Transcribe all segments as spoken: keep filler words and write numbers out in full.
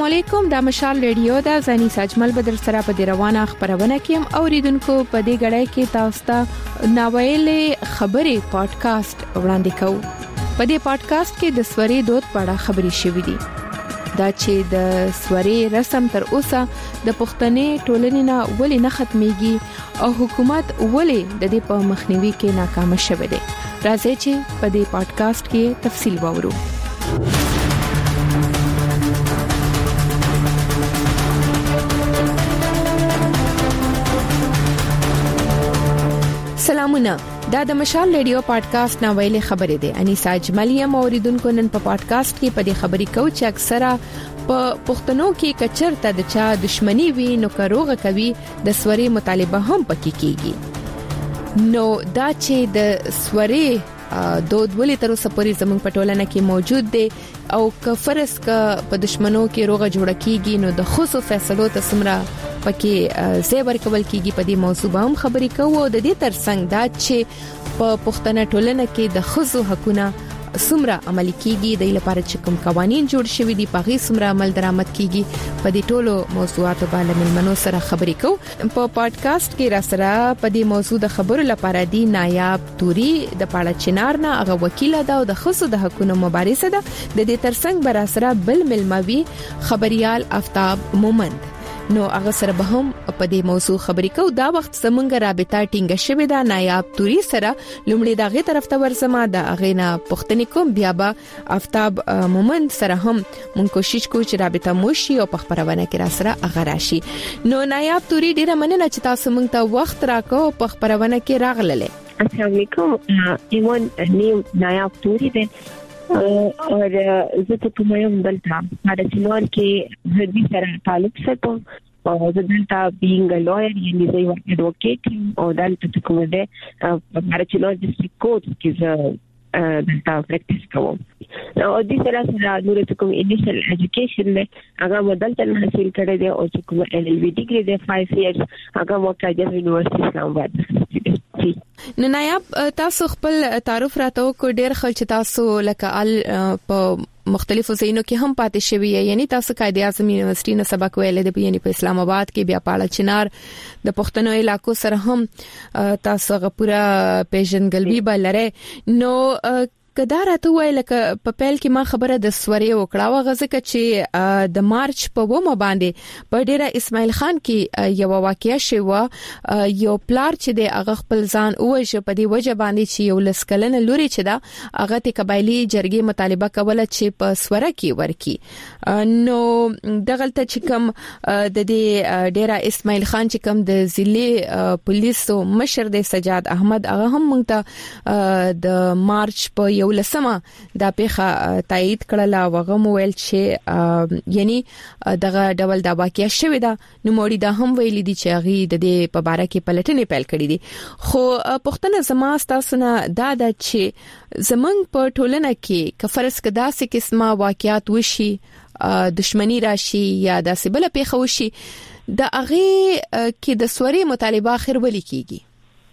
السلام علیکم، د مشال ریډیو د زنی ساجمل بدر سره په دی روانه خبرونه کیم اوریدونکو په دې غړای کې تاسو ته ناویلې خبرې پادکاسټ وړاندې کوم. په دې پادکاسټ کې د سوري دود په اړه خبرې شوې دي. دا چې د سوري رسم تر اوسه د پښتنې ټولنې نه ولې نه ختميږي او حکومت ولې د دې په مخنیوي کې ناکام شوه دي. راځي چې په دې پادکاسټ کې تفصیل وورو. سلامونه، دا د مشال ریډیو پادکاسټ ناویلې خبرې ده. انیسا اجملیم اوریدونکو نن په پادکاسټ کې په دې خبرې کوي چې اکثره په پښتنو کې کچرته د چا دښمنی وي نو کاروغه کوي د سوري مطالبه هم پکې کیږي. نو دا چې د سوري دود ولې تر اوسه پورې زموږ په ټولنه کې موجود دی او که فرض ک په دښمنو کې روغه جوړه کیږي نو د خصوصي فیصلو ته سمرا پکې زیبر کول کیږي. په دې موضوع به هم خبرې کوو. د دې ترڅنګ دا چې په پښتنه ټولنه کې د خصوصي حقوقو سمرا عملي کیږي، د لپاره چې کوم قوانين جوړ شوي دي په غي سمرا عمل درآمد کیږي. په دې ټولو موضوعاتو باندې ملمنو سره خبرې کوو. په پادکاسټ کې را سره په دې موضوع د خبرو لپاره دی نایاب توري د پاړه چنار نه هغه وکیل ده او د خصوصي د حقوقو مبارزه ده. د دې ترڅنګ بر سره بل ملموي خبريال آفتاب مومند نو هغه سره به هم په دې موضوع خبرې کوو. دا وخت زمونږه رابطه ټینګه شوې ده نایاب توري سره. لومړی دغه طرف ته ورسمه د اغینا پښتني کوم بیا به آفتاب مومند سره هم مونږ کوشش کوو چې رابطه مو شي او په خبرونه کې را سره هغه راشي. نو نایاب توري ډیره مننه چې تاسو مونږ ته وخت راکو په خبرونه کې راغلله. السلام علیکم، ایمون نیم نایاب توري ده اور زه ته کوم یم دلته د چنار کې هدي سره تعلق ساتم او زه دلته being a lawyer یعنی زه یو advocate او دلته کوم ده د چنار ډیسټریکټ کورټ کې زه دلته پریکټیس کوم. او د سره سره نور ته کوم انیشل ایجوکیشن له هغه مدل ته حاصل کړی دی او چې کوم ایل ایل بی ډیګری دی five years هغه مو کاجر یونیورسيټي اسلام آباد. نو نایاب تاسو خپل تعارف راته کو ډیر خلک تاسو لکه ال په مختلفو ځایونو کې هم پاتې شوی یعنی تاسو قائد اعظم یونیورسيټي نه سبق ویل دی یعنی په اسلام آباد کې بیا پاړه چنار د پښتنو علاقو سره هم تاسو غپورا پیژنګلوي بلره. نو کدا راته وای لکه په پیل کې ما خبره د سوري وکړه واغزه چې د مارچ په ومه باندې په ډیره اسماعیل خان کې یو واقعیا شوه. یو پلار چې د هغه خپل ځان اوجه په دی وجه باندې چې یو لسکلنه لوري چې دا هغه ته قبایلی جرګې مطالبه کوله چې په سوره کې ورکی. نو دغلته چې کوم د دې ډیره اسماعیل خان چې کوم د ضلع پولیسو مشر د سجاد احمد هغه هم مونږ ته د مارچ په یو لسمه دا پیخه تایید کړله وغه مویل چې یعنی دغه ډول دا واقعیا شوی دا نو موري دا هم ویل دي چې هغه د دې په باره کې پلټنې پیل کړې دي. خو پښتنه زما تاسو نه دا د چې زمنګ په ټولنه کې کفرس کدا سه قسمه واقعیات وشي دښمنی راشي یا د سبل پیخه وشي د هغه کې د سوري مطالبه اخر ولي کیږي.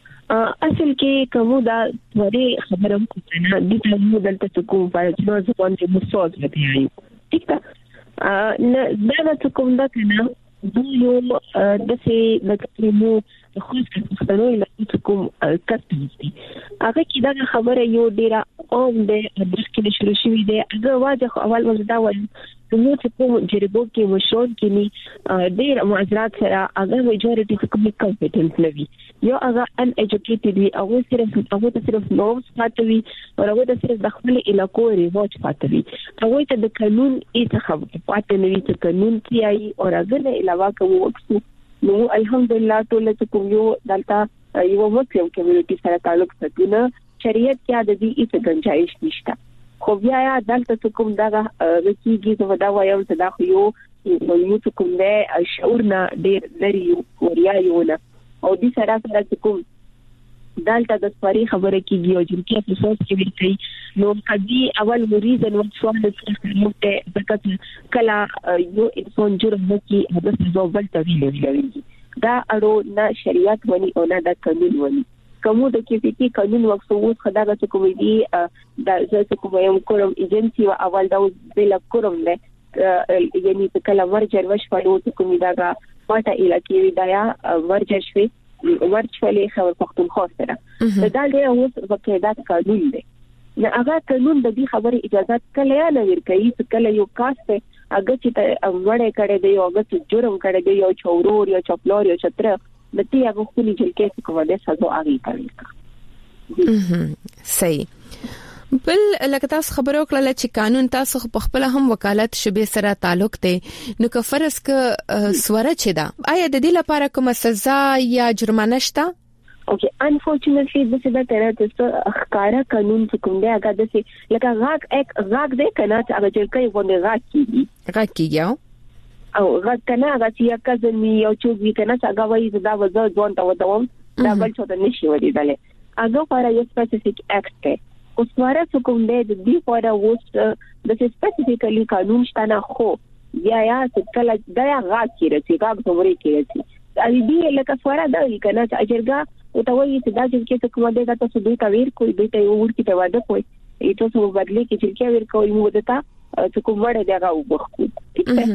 اصل کې کومه دا وری خبرم کوله د دې دلته کوم په څو ځوان چې مسعود لري ټیک ده نه دا کوم دا کنه یو د سې د کلمو خو څه له کوم کټی هغه کې دا خبره یو ډیره اوم د درکې شروع شوې ده. هغه واځه اول وځدا وایي نو چې کوم جربو کې مشون کې ني ډیر معذرات سره هغه میجورټي کوم کمپټنټ نوي یو هغه ان ایجوکیټډ وي او صرف هغه ته صرف نومز پاتوي او هغه ته صرف د خپل علاقو ریواج پاتوي. هغه ته د قانون هیڅ خبره پاتې نه وي چې قانون کیایي او هغه نه علاوه کوم وکړو. نو الحمدلله ټول ته کوم یو دلته یو مسلم کمیونټي سره تعلق ساتونه شریعت کې د دې هیڅ گنجائش نشته. خو بیا دلته کوم دا رکیږي چې دا وایم چې دا خو یو یو کوم له شعور نه ډیر لري وریا یو نه او دې سره سره کوم دلته د سپاری خبره کیږي او چې په سوچ کې ویل نو کدي اول مریض نو څومره د نو ته ځکه کلا یو انسان جرم نکي د زوبل ته ویلي دا اړو نه شریعت ونی او نه د قانون ونی. کومو د کیفیتی قانون وکړو خدای ته کوم دی د زه کوم یو کوم ایجنسی او اول دا بل کوم نه یعنی کله ورجر وشوړو کومې دا پټه علاقې دایا ورجر شوي ورچولې خبر پختونخوا سره دا ډېر اوس وکړه قانون دی نه هغه قانون د دې خبرې اجازه کله نه ورکوي چې کله یو کاست هغه چې وړه کړي دی او هغه چې جرم کړي دی یو چورور یا چپلور یا چتر د دې هغه خپل جلکې کومه ده سزا اغي کوي. صحیح. بل لکه تاسو خبرو کړل چې قانون تاسو په خپل هم وکالت شبي سره تعلق دی نو که فرض ک سوره چي دا آیا د دې لپاره کومه سزا یا جرمانه شته؟ اوکې انفورچونټلی د څه د تر څه ښکارا قانون کوم دی هغه د څه لکه غاک اک غاک دی کنه چې هغه چې کوي ونه غاک کیږي غاک کیږي او غاک کنه هغه چې کزنی او چوغي کنه چې هغه وایي دا وځو ځون ته ودوم دا بل څه د نشي ودیدل هغه لپاره یو سپیسیفیک اکټ دی او سواره کوم دی د دې لپاره وست د سپیسیفیکلی قانون شته نه خو یا یا چې کله دا غاک کیږي چې غاک څومره کیږي ا دې لکه سواره دا کنه چې اجرګه او ته وایي چې دا چې کوم دی تاسو دوی ته ویر کوئی دوی ته یو ورته ته واده کوي ایتو څو بدلی کې چې ویر کوي مو دتا چې کوم وړه دی هغه وبخو ٹھیک ده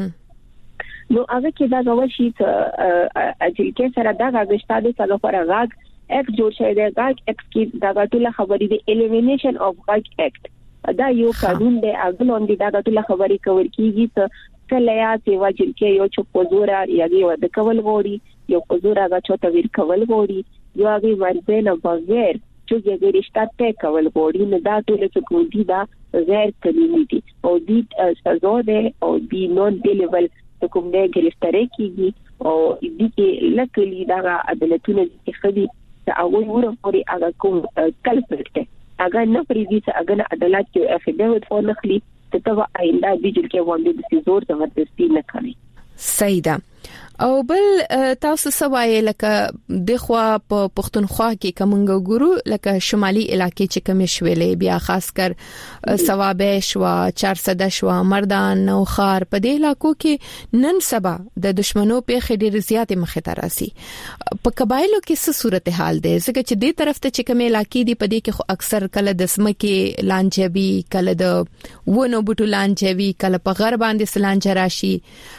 نو هغه کې دا غوښ شي چې اجل کې سره دا غاښتا د څلو پر غاګ اک جوړ شوی دی غاګ اکس کې دا ټول خبرې دی الیمینیشن اف غاګ اکټ دا یو قانون دی هغه لاندې دا ټول خبرې کور کیږي چې کله یا چې واجب کې یو چې پوزورا یا یو د کول غوړي یو پوزورا غا چوته ویر کول غوړي یو هغه ورته نه بغیر چې یې رشتہ ته کول غوړي نه دا ټول څه کوي دا غیر قانوني دي او دې سزا ده او دې نون ډیلیبل کوم دې ګرفتاری کیږي او دې کې لکلی دا عدالتونه چې خدي چې هغه ورو پوري هغه کوم کلپریټ هغه نه پریږي چې هغه عدالت کې افیډیویټ ورنخلي ته تبع آینده دې چې باندې د زور زبردستی نه کوي. صحیح ده. او بل تاسو سوای لکه د خوا په پښتونخوا کې کومنګ ګورو لکه شمالي علاقې چې کوم شویلې بیا خاص کر ثوابش وا چارصد شوا مردان او خار په دې علاقو کې نن سبا د دشمنو په خډیر زیات مخه تراسي په قبایلو کې څه صورتحال ده ځکه چې دې طرف ته چې کوم علاقې دي په دې کې خو اکثر کله د سمکه لانجبي کله د ونه بوټو لانجوي کله په غرب باندې سلانج راشي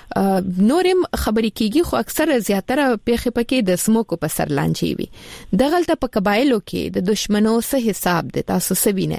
نورم خبرې کیږي خو اکثر زیاتره پیخي پکې د سموکو په سر لانجي وي دغلته په قبایلو کې د دشمنو څه حساب دي تاسو سبینه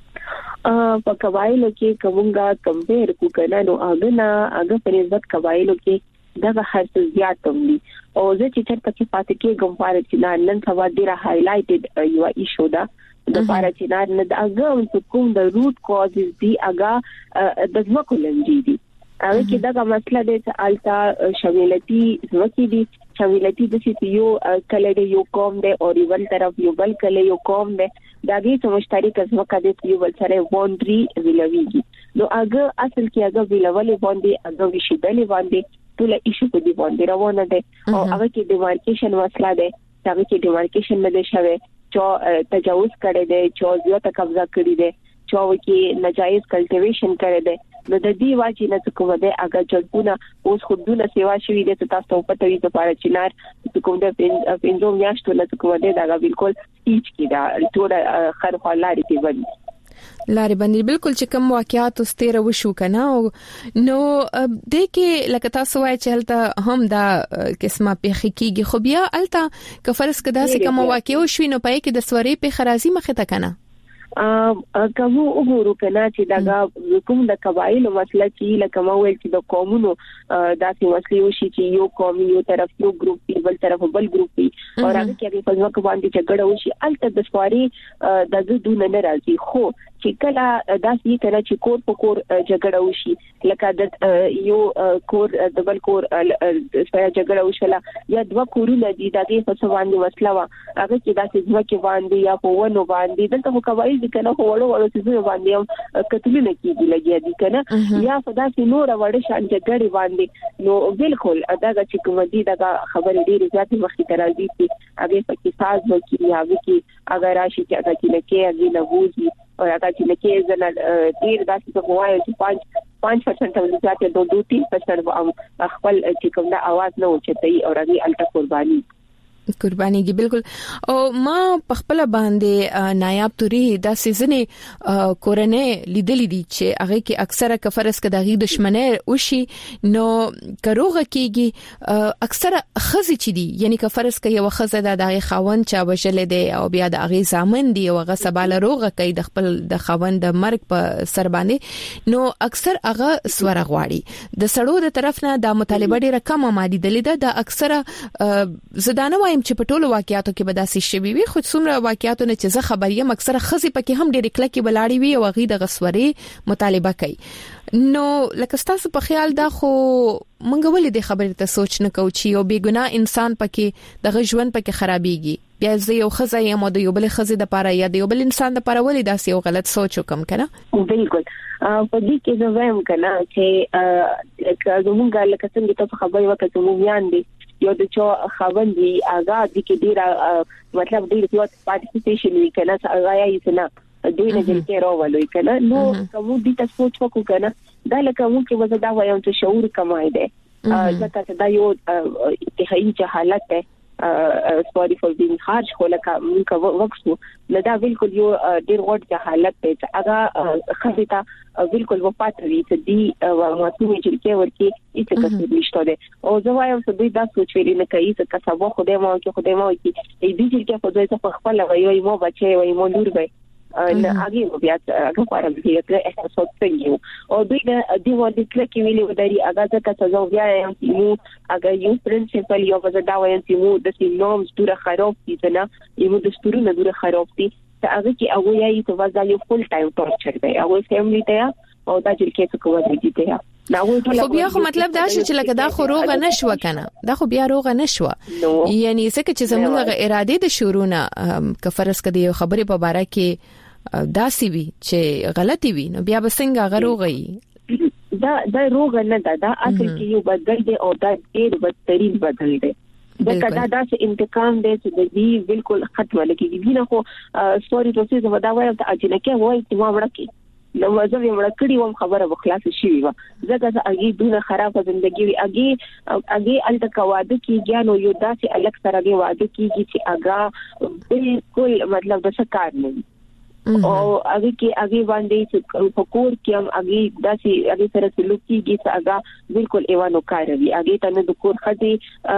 ا په قبایلو کې کومګه کمپیر کو کنه نو هغه نه هغه په نسبت قبایلو کې دغه هرڅ زیات دي او زه چې چرته کې پاتې کې ګم پاره چې نن سبا ډیره هایلایټډ یو ایشو ده د پاره چې نه هغه کوم د روټ کازز دي هغه د ځمکو لنجي دي هغه کې دا مسله ده چې التا شویلتی ځمکې دي شویلتی د سی یو کله د یو قوم ده او ریول طرف یو بل کله یو قوم ده داږي چې مشترک ځمکه د یو بل سره باونډري ویلويږي نو هغه اصل کې هغه ویلولې باندې هغه وشیدلې باندې ټول ایشو په دې باندې روانه ده او هغه کې ډیمارکیشن مسله ده هغه کې ډیمارکیشن نه ده شوی چې تجاوز کړي ده چې زیاته قبضه کړي ده چې کې ناجایز کلټیویشن کړي ده نو د دې واجی نه کوم ده هغه جلبونه اوس خودونه سیوا شوی دي ته تاسو په توګه لپاره چینار کوم ده پنځو میاشتو نه کوم ده دا بالکل هیڅ کی دا ټول خر خلاري کې ودی لاري باندې بالکل چې کوم واقعیات استره وشو کنه نو د کې لکه تاسو وایي چې هلته هم دا قسمه په حقيقي خو بیا الته کفرس کدا سه کوم واقع وشو نو پای کې د سوري په خرازي مخه تا کنه ا کوم وګورو کنه چې دا کوم د قبایلو مسله چې لکه ما ویل چې د قومونو داسې مسلې وشي چې یو قوم یو طرف یو ګروپ بل طرف بل ګروپ او هغه کې په ځکه باندې جګړه وشي الته د سواري د زدون نه راځي خو چې کله داسې کله چې کور په کور جګړه وشي لکه د یو کور د بل کور سره جګړه وشله یا دوه کورونه دي دغه په څه باندې مسله وا هغه کې داسې ځمکه باندې یا په ونه باندې دلته قبایل کنه وړو وړو چې باندې کتلونه کیږي لګیا دي کنه یا خدا سي نور وړ شان جګړې باندې نو بالکل دا چې کوم دي دا خبرې ډېرې زیاتې مخې ته راځي چې هغه پکې ساز وکړي یا وکړي اگر راشي چې هغه کې لکه هغه لغوزي او هغه چې لکه زنه ډېر داسې په وایي چې پنځه پنځه پرسنټ او زیاتې دوه دوه تین پرسنټ خپل چې کوم دا आवाज نه اوچتای او هغه الټا قرباني قربانيږي بالکل. او ما په خپل باندې نایاب توري د سيزنې کورنۍ لیدلې دي چې هغه کې اکثره کفرس کې دغه دشمنه وشي نو کروغه کېږي اکثره خزي چي دي یعنی کفرس کې یو خزه د دغه خاون چا وشل دي او بیا د هغه زامن دي او هغه سباله روغه کوي د خپل د خاون د مرګ په سر باندې نو اکثر هغه سور غواړي د سړو د طرف نه د مطالبه ډیره کم مادي دلیل ده د اکثره زدانه وایم چې په ټولو واقعیاتو کې به داسې شوي وي خو څومره واقعیاتو نه چې زه خبر یم اکثره خزي پکې هم ډېر کلکې بلاړي وي او هغه د غسوري مطالبه کوي نو لکه تاسو په خیال دا خو مونږ ولې د خبرې ته سوچ نه کوو چې یو بیګناه انسان پکې د ژوند پکې خرابيږي بیا زه یو خزه یم او د یو بل خزه د پاره یا د یو بل انسان د پاره ولې داسې یو غلط سوچ وکم کنه بالکل په دې کې زه وایم کنه چې زمونږ لکه څنګه ته خبرې وکړې مو بیان دي یو د چا خوندې آزاد دي کې ډیر مطلب ډیر زیات پارټیسیپیشن وی کنه هغه یې نه دوی نه جل کې راولوي کنه نو کوم دي تاسو سوچ وکړو کنه دا لکه مو کې وځه دا وایم چې شعور کمای دی ځکه دا یو انتهایی حالت ده سوري فور بینګ هارش خو لکه موږ وکړو نو دا بالکل یو ډیر غوړ حالت دی چې هغه خزیتا بالکل وپاتوي چې دی ماتوي چې کې ورکی هیڅ څه نشته ده او زه وایم چې دوی دا سوچ ویل نه کوي چې کسبه خدای مو کې خدای مو کې دې دې چې خدای ته خپل وایي مو بچي وایي مو لور وایي نه هغه بیا هغه غواړم چې تر احساس وکړي او دوی د دې وړاندې کلکې ویلي وداري هغه څه چې زه بیا یم چې مو هغه یو پرنسپل یو وځه دا وایم چې مو د سیلومز ډوره خراب دي نه یو د ستورو ډوره خراب دي هغه کې هغه یې ته وځه یو فل ټایم ټورچر دی هغه فیملی ته او دا چې کې څه کوي دي ته خو بیا خو مطلب دا چې لکه دا خو روغه نشو کنه دا خو بیا روغه نشو یعنی څه چې زموږه اراده د شورونه کفرس کدي خبرې په باره کې داسي وي چې غلطي وي نو بیا به څنګه غروغي دا دا روغ نه دا دا اصل کې یو بدل دی او دا ډېر بدترین بدل دی دا کدا دا چې انتقام دی چې دی بالکل ختمه لګي دي نه خو سوري تاسو زما دا وایي ته اجنه کې وایي چې ما وړکې نو زه یې وړ کړی وم خبره وخلاص شي و زګه زه اگې دونه خراب ژوندۍ وي اگې اگې الته کواده کې نو یو داسې الګ سره دی واده کیږي چې اگا بالکل مطلب د څه کار نه او هغه کې هغه باندې چې فکر کې هم هغه داسې هغه سره سلوک کیږي چې هغه بالکل ایوانو کاروي هغه ته نه د کور خدي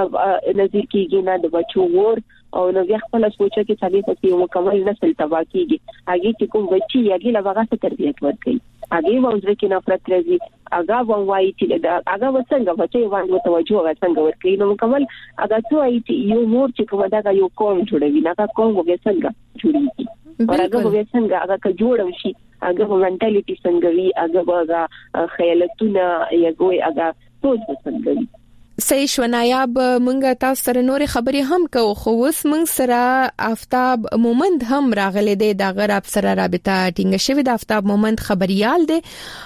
نظر کیږي نه د بچو ور او نو بیا خپل سوچ کې ثابت شي یو مکمل نسل تبا کیږي هغه چې کوم بچي هغه لږه څه تربیت ورکړي هغه وځي کې نفرت راځي هغه وایي چې دا هغه وڅنګه بچي باندې توجه څنګه ورکړي نو مکمل هغه څه وایي چې یو مور چې کوم دا یو قوم جوړوي نه قوم وګ څنګه جوړيږي ورغه به څنګه هغه ک جوړم شي هغه منټالیټي څنګه وي هغه هغه خیالتونه یګوي هغه سوچ څنګه وي صحیح شو نایاب مونږه تاسو سره نورې خبرې هم کوو خو اوس مونږ سره آفتاب مومند هم راغلي دی دا غیر افسر رابطه ټینګ شوی د آفتاب مومند خبريال دی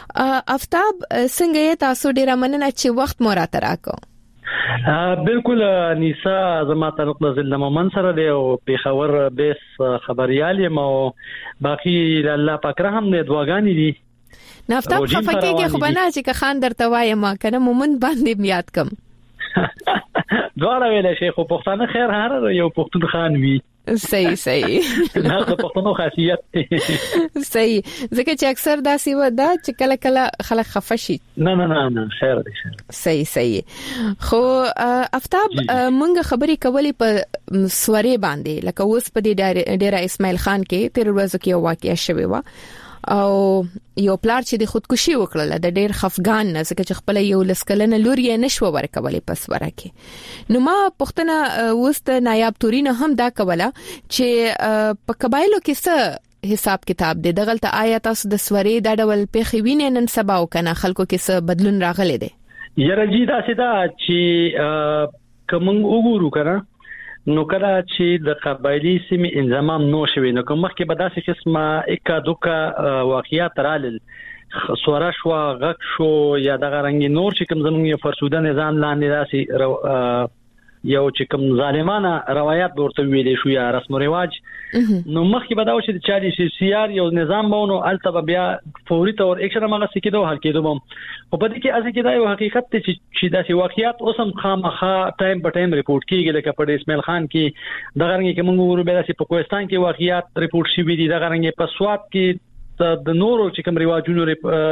آفتاب څنګه تاسو ډیره مننه چې وخت مو راته راکو بالکل نیسا زما تعلق د ضلع مومند سره دی او پیښور بیس خبريال یم او باقي الله پاک رحم دې دعاګانې دي نافتاب خفکیږي خو بنا چې خان درته وایم کنه مومند باندې یاد کم دواړه ویل شي خو پښتانه خیر هر یو پښتون خان وي صحیح صحیح دا پښتنو خاصیت صحیح ځکه چې اکثر دا سی ودا چې کله کله خلک خفشي نه نه نه نه خیر دي صحیح صحیح خو آفتاب مونږ خبرې کولې په سوري باندې لکه اوس په دې ډیره اسماعیل خان کې تیر ورځ کې واقعیا شوی و او یو پلار چې د خودکشي وکړه د ډیر خفغان نه ځکه چې خپل یو لسکلنه لور یې نشو ورکولې پس ورکه نو ما پښتنه وست نایاب تورینه هم دا کوله چې په قبایلو کې څه حساب کتاب دی دغلت آیا تاسو د سوري د ډول پیخوینه نن سبا او کنه خلکو کې څه بدلون راغلی دی یره جی دا سدا چې کوم وګورو کنه نو کله چې د قبایلی سیمې انضمام نو شوي نو کوم مخکې به داسې قسمه اکا دوکا واقعیات رالل سوره شو غک شو یا د غرنګ نور چې کوم زموږ فرسوده نظام لاندې داسې یو چې کوم ظالمانه روایت ورته ویلې شو یا رسم او رواج نو مخکې به دا و چې چاري سي آر یو نظام بونو الته بیا فوري تور اکشن مغه سکیدو حل کېدو بم په دې کې اسې کې دا یو حقیقت ته چې داسې واقعیات اوسم خامخا ټایم په ټایم ریپورت کیږي لکه په اسماعیل خان کې د غرنګ کې موږ ورو به داسې په کوهستان کې واقعیات ریپورت شوي دي د غرنګ په سواد کې د نورو چې کوم رواجونو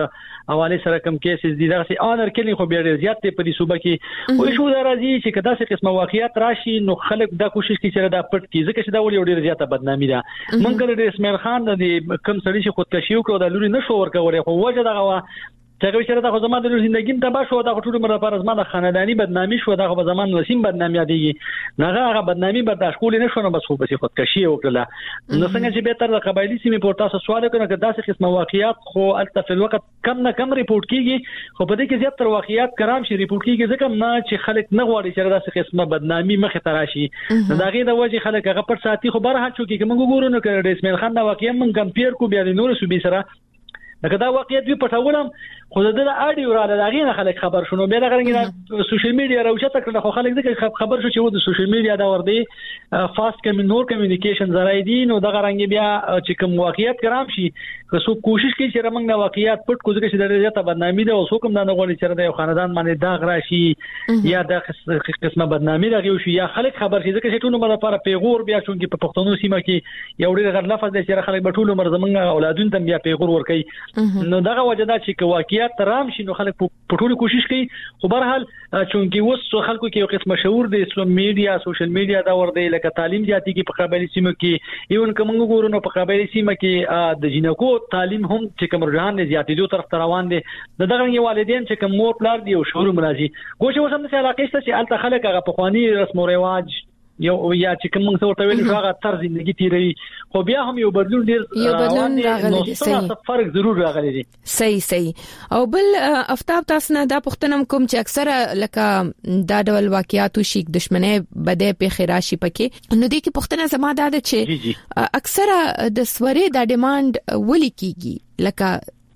حواله سره کوم کیسز دي دا سي اونر کلی خو بیا ډیر زیات په دې صوبه کې او شو درازي چې کدا څه قسمه واقعیات راشي نو خلک دا کوشش کوي چې دا پټ کی ځکه چې دا ولې ډیر زیاته بدنامي ده مونږ د اسماعیل خان د کم سړي چې خودکشي وکړو د لوري نشو ورکول خو وجه دغه څنګه چې دا خو زموږ د ژوندۍ تبا شو دا ټول مر لپاره زموږ خاندانی بدنامي شو دا خو زمان وسیم بدنامي یادېږي نه هغه بدنامي برداشت کول نه شو نو بس خو به خودکشي وکړه نو څنګه چې به تر د قبایلی سیمې په تاسو سوال کړو چې داسې قسمه واقعیات خو الته په وخت کم نه کم ریپورت کیږي خو په دې کې زیات تر واقعیات کرام شي ریپورت کیږي ځکه نه چې خلک نه غواړي چې داسې قسمه بدنامي مخ ته راشي دا غي د وجه خلک هغه پر ساتي خو بهر حال چې موږ ګورو نو کړه د اسماعیل خان دا واقعیا موږ کمپیر کو بیا د نور صوبې سره دا دا واقعیت وی پټولم خو د اډیو را لږی نه خلک خبر شونه به دا غرنګ سوشل میډیا راوچته کړه خو خلک دغه خبر شو چې د سوشل میډیا دا ور دي فاست کم نور کمیونیکیشن زراي دي نو دا غرنګ بیا چې کوم واقعیت کرام شي خو کوشش کوي چې رمنګ د واقعیت پټ کو ځکه چې د ریاضت بدنامي ده او څوک هم دا نه غواړي چې د یو خاندان باندې دا غراشي یا د قسمه بدنامي دغه شي یا خلک خبر شي ځکه چې ټول مر لپاره پیغور بیا چونکی په پښتون سیمه کې یو ډېر غلط لفظ دی چې خلک به ټول مر زمنګ اولادون ته بیا پیغور ور کوي نو دغه وجه دا چې واقعیت ترام شي نو خلک په ټول کوشش کوي خو بهر حال چونکی وس خلکو کې یو قسم مشهور دی اسلام میډیا سوشل میډیا دا ور دی لکه تعلیم زیاتی کې په قبایلی سیمه کې ایون کوم ګورو نو په قبایلی سیمه کې د جنکو تعلیم هم چې کوم رجحان زیاتېدو طرف روان دي د دغه والدین چې کوم مور پلار دی او شعور مرাজি ګوښه وسم د علاقې ته چې الته خلک هغه په خواني رسم او رواج یو یا چې کوم څه ورته ویل هغه طرز زندگی تیروي خو بیا هم یو بدلون ډیر یو بدلون راغلی دی صحیح فرق ضرور راغلی دی صحیح صحیح او بل افتاب تاسو نه دا پښتنم کوم چې اکثره لکه دا ډول واقعیات شي دښمنه بده په خراشي پکې نو دې کې پښتنه زما دا ده چې اکثره د سوري د ډیماند ولي کیږي لکه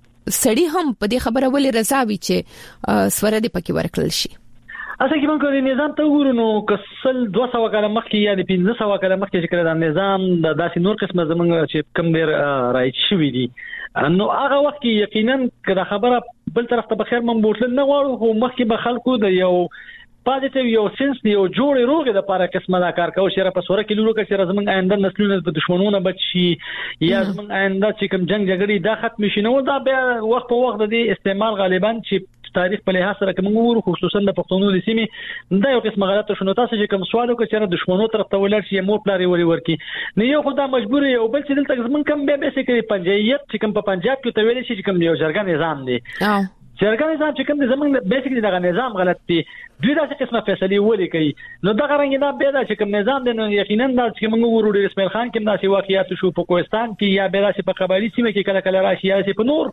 سړی هم په دې خبره ولې رضا وي چې سوره دې پکې ورکړل شي اسه کې موږ د نظام ته وګورو نو کسل دوه سوه کاله مخکې یا د پنځه سوه کاله مخکې چې کړه د نظام د داسې نور قسمه زمونږ چې کم ډیر راځي شوې دي نو هغه وخت کې یقینا کله خبره بل طرف ته بخیر من بوتل نه غواړو خو مخکې به خلکو د یو پازیټیو یو سنس یو جوړې روغې د لپاره قسمه دا کار کوي چې را په سوره کې لورو کې چې زمونږ آینده نسلونه په دښمنونو بچ شي یا زمونږ آینده چې کوم جنگ جګړې دا ختم شي نو دا بیا وخت په وخت د استعمال غالبا چې تاریخ په لحاظ سره کوم ورو خصوصا د پښتونو د سیمې دا یو قسمه غلطه شنو تاسو چې کوم سوال وکړئ چې دښمنو طرف ته ولر شي مور پلاری وري ورکی نه یو خدای مجبور یو بل چې دلته زمون کوم به به سکري پنجایت چې کوم په پنجاب کې ته ویل شي چې کوم یو جرګه نظام دی جرګه نظام چې کوم زمون بیسیکلی دا نظام غلط دی دوی دا څه قسمه فیصله ولي کوي نو دا غرنګ نه به دا چې کوم نظام دی نو یقینا دا چې موږ ورو د اسماعیل خان کې دا واقعیت شو په کوهستان کې یا به دا په قبایلی سیمه کې کله کله راشي یا په نور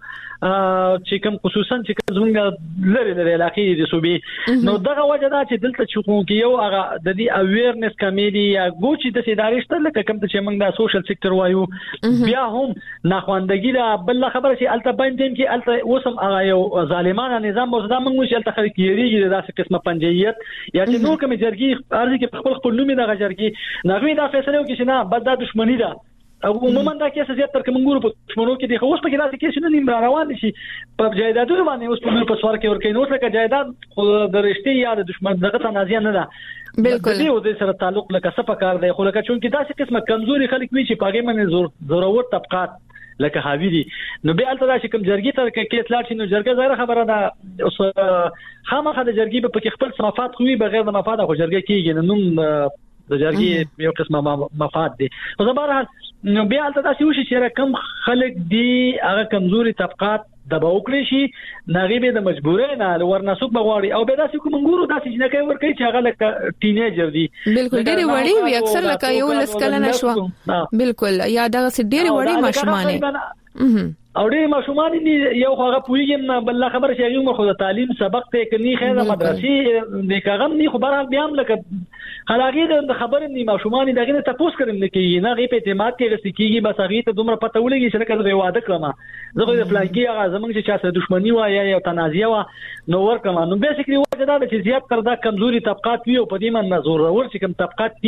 چې کوم خصوصا چې زمونږ لري لري علاقې دي صوبې نو دغه وجه دا چې دلته چې کوم کې یو هغه د دې اویرنس کمیټي یا ګوچې د سیدارشت لکه کوم چې موږ د سوشل سېکټر وایو بیا هم ناخواندګي دا بل خبره چې الته باندې ټیم کې الته اوسم هغه یو ظالمانه نظام مو زده موږ چې الته خلک یریږي داسې قسمه پنجایت یا چې نور کوم جرګي ارزي کې خپل خپل نومي د جرګي نغوي دا فیصله وکړي چې نه بد د دښمنی ده او عموما دا کیسه زیات تر کوم ګورو په دښمنو کې دي خو اوس په کې دا کیسه نه نیم روان شي په جایدادونو باندې اوس په په سوار کې ورکې نو څنګه جایداد خو د رښتې یا د دښمن دغه تنازع نه ده بالکل دې او د سره تعلق لکه څه پکار دی خو لکه چونکی دا څه قسمه کمزوري خلک وي چې پاګې منې زور زورور طبقات لکه حاوی دي نو به الته دا چې کوم جرګي تر کې اطلاع شي نو جرګه زره خبره ده اوس خامخا د جرګي په کې خپل مفاد خو بغیر د مفاد خو جرګه کېږي نو د جرګي یو قسمه مفاد دي خو زبر نو به الته دا چې چې کم خلک دي هغه کمزوري طبقات د باوکړي شي ناغيبه د مجبورې نه ورنسوک بغواړي او به دا چې کوم ګورو دا چې نه کوي ورکړي چې هغه لکه ټینیجر دي بالکل ډېری وړي وي اکثر لکه یو لسکل نشو بالکل یا دا چې ډېری وړي ماشومان او ډېر ماشومان دي یو هغه پوریږم نه بل خبر شي یو مخه د تعلیم سبق ته کني خیره مدرسې د کاغم نه خبر بیا هم لکه هغه د خبر نه ماشومان دغه ته تاسو کړم نه کیږي نه غي په اعتماد کې رسې کیږي بس هغه ته دومره پته ولګي چې لکه واده کړم زه د فلانکی هغه زمونږ چې چا سره دښمنی و یا یو تنازع و نو ورکم نو بیسیکلی وجه دا چې زیات تر دا کمزوري طبقات وي او په دې من نظر ور چې کوم طبقات دي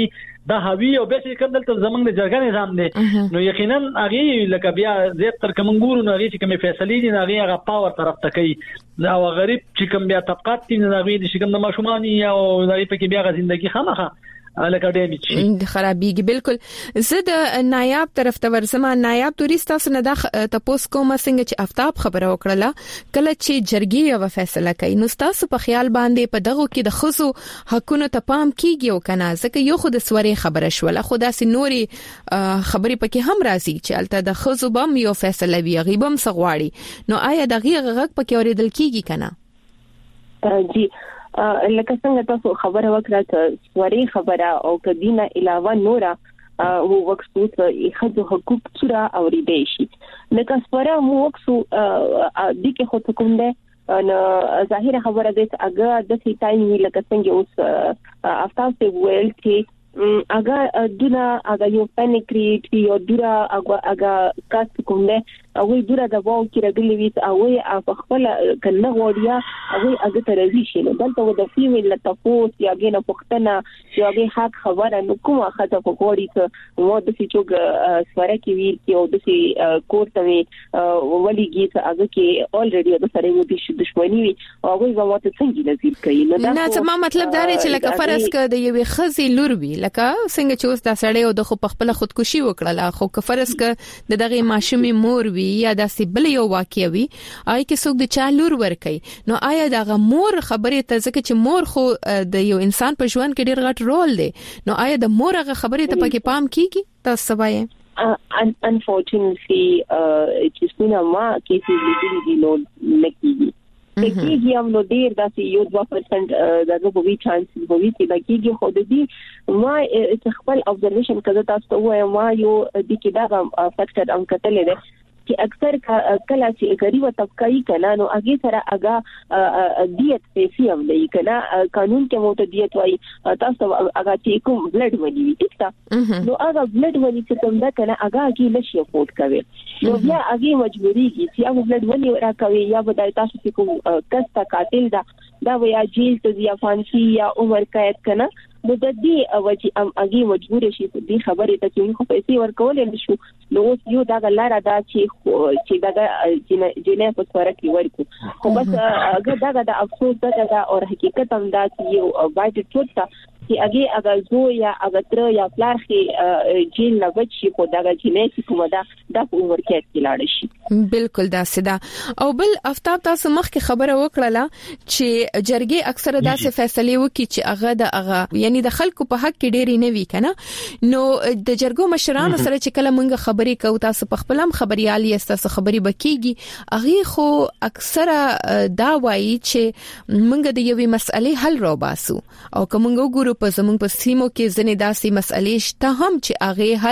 دا هوی او به چې کوم دلته زمونږ د جرګې نظام دی نو یقینا هغه لکه بیا زیات تر کوم ګورو نو هغه چې کوم فیصله دي هغه هغه پاور طرف ته کوي دا غریب چې کوم بیا طبقات دي نو هغه د شکم د ماشومان او هغه په کې بیا غ ژوندۍ خامخه الکه ډیمیج د خرابېږي. بالکل زه د نایاب طرف ته ورسم. نایاب تورست تاسو نه د تاسو کومه څنګه چې آفتاب خبره وکړه کله چې جرګې یو فیصله کوي نو تاسو په خیال باندې په دغه کې د خصو حقونو ته پام کیږي او کنه ځکه یو خود سوري خبره شوله خدا سي نوري خبرې پکې هم راځي چې الته د خصو بم یو فیصله وی غیبم سغواړي نو آیا دغه غږ پکې اوریدل کیږي کنه؟ جی لکه څنګه تاسو خبره وکړه چې سوري خبره او کدینه علاوه نورا هو وکسو ته خځو حقوق سره اوریدل شي لکه سوره مو وکسو د کې خو کوم ده ان ظاهر خبره ده چې هغه د سی ټایم لکه څنګه اوس افتر ته ویل چې هغه دونه هغه یو پانیک کریټ یو دورا هغه هغه کاست کوم ده هغه دورا د واو کې راغلي وي هغه په خپل کنه غوړیا هغه هغه ترځي شي نو دلته د فیمیل لټفوس یا غینه پختنه چې هغه حق خبره نو کومه خاطر په غوړی ته مو د سچوګ سوره کې وی چې او د سي کوړه وی ولېږي چې هغه کې الریډي د سره و د دښمنی وي هغه زموږ ته څنګه نظیر کوي نو دا نه زما مطلب دا دی چې لکه فرض ک د یوې خزي لور وی لکه څنګه چې اوس د سړی او د خو په خپل خودکشي وکړه خو که فرض ک د دغه ماشومې مور وی یا داسې بل یو واقع وي آی کې څوک د چا لور ور کوي نو آیا دغه مور خبرې ته ځکه چې مور خو د یو انسان په ژوند کې ډیر غټ رول دی نو آیا د مور هغه خبرې ته پکې پام کیږي تاسو وایي؟ unfortunately چې څنګه ما کې چې لیدلې دي نو نکېږي کېږي هم نو ډیر داسې یو دوه پرسنټ دغه په وی چانس په وی چې کېږي خو د دې ما خپل observation کړه تاسو وایم ما یو د کې دا فیکټر ام کتلې ده چې اکثر کله چې غریب طبقه کنا نو هغه سره هغه دیت پیسې هم دی کنا قانون کې مو ته دیت وای تاسو هغه چې کوم بلډ ونی وي ټیک تا نو هغه بلډ ونی چې کوم دا کنا هغه کې نشي افورد کوي نو بیا هغه مجبوری کی چې هغه بلډ ونی راکوي یا بدای تاسو چې کوم کستا قاتل دا دا ویا جیل ته یا فانسی یا عمر قید کنا نو د دې او چې ام هغه مجبور شي په دې خبره ته چې خو پیسې ورکول نشو نو یو دا لاره دا چې چې دا جنې په سره کې ورکو خو بس هغه دا د افسوس دا دا او حقیقت هم دا چې یو باید ټوټه چې هغه هغه زو یا هغه تر یا پلارخي جیل نه بچي په دا جنې چې کومه دا د عمر کې کې لاړ شي بالکل دا سدا او بل افتاب تاسو مخکې خبره وکړه چې جرګې اکثره داسې فیصله وکړي چې هغه د هغه یعنی د خلکو په حق کې ډېری نه وی کنه نو د جرګو مشرانو سره چې کله مونږ خبرې کوو تاسو په خپل هم خبريالي تاسو خبرې بکیږي هغه خو اکثره دا وایي چې مونږ د یوې مسلې حل را باسو او کوم وګورو په زمونږ په سیمو کې ځنې داسې مسلې شته هم چې هغه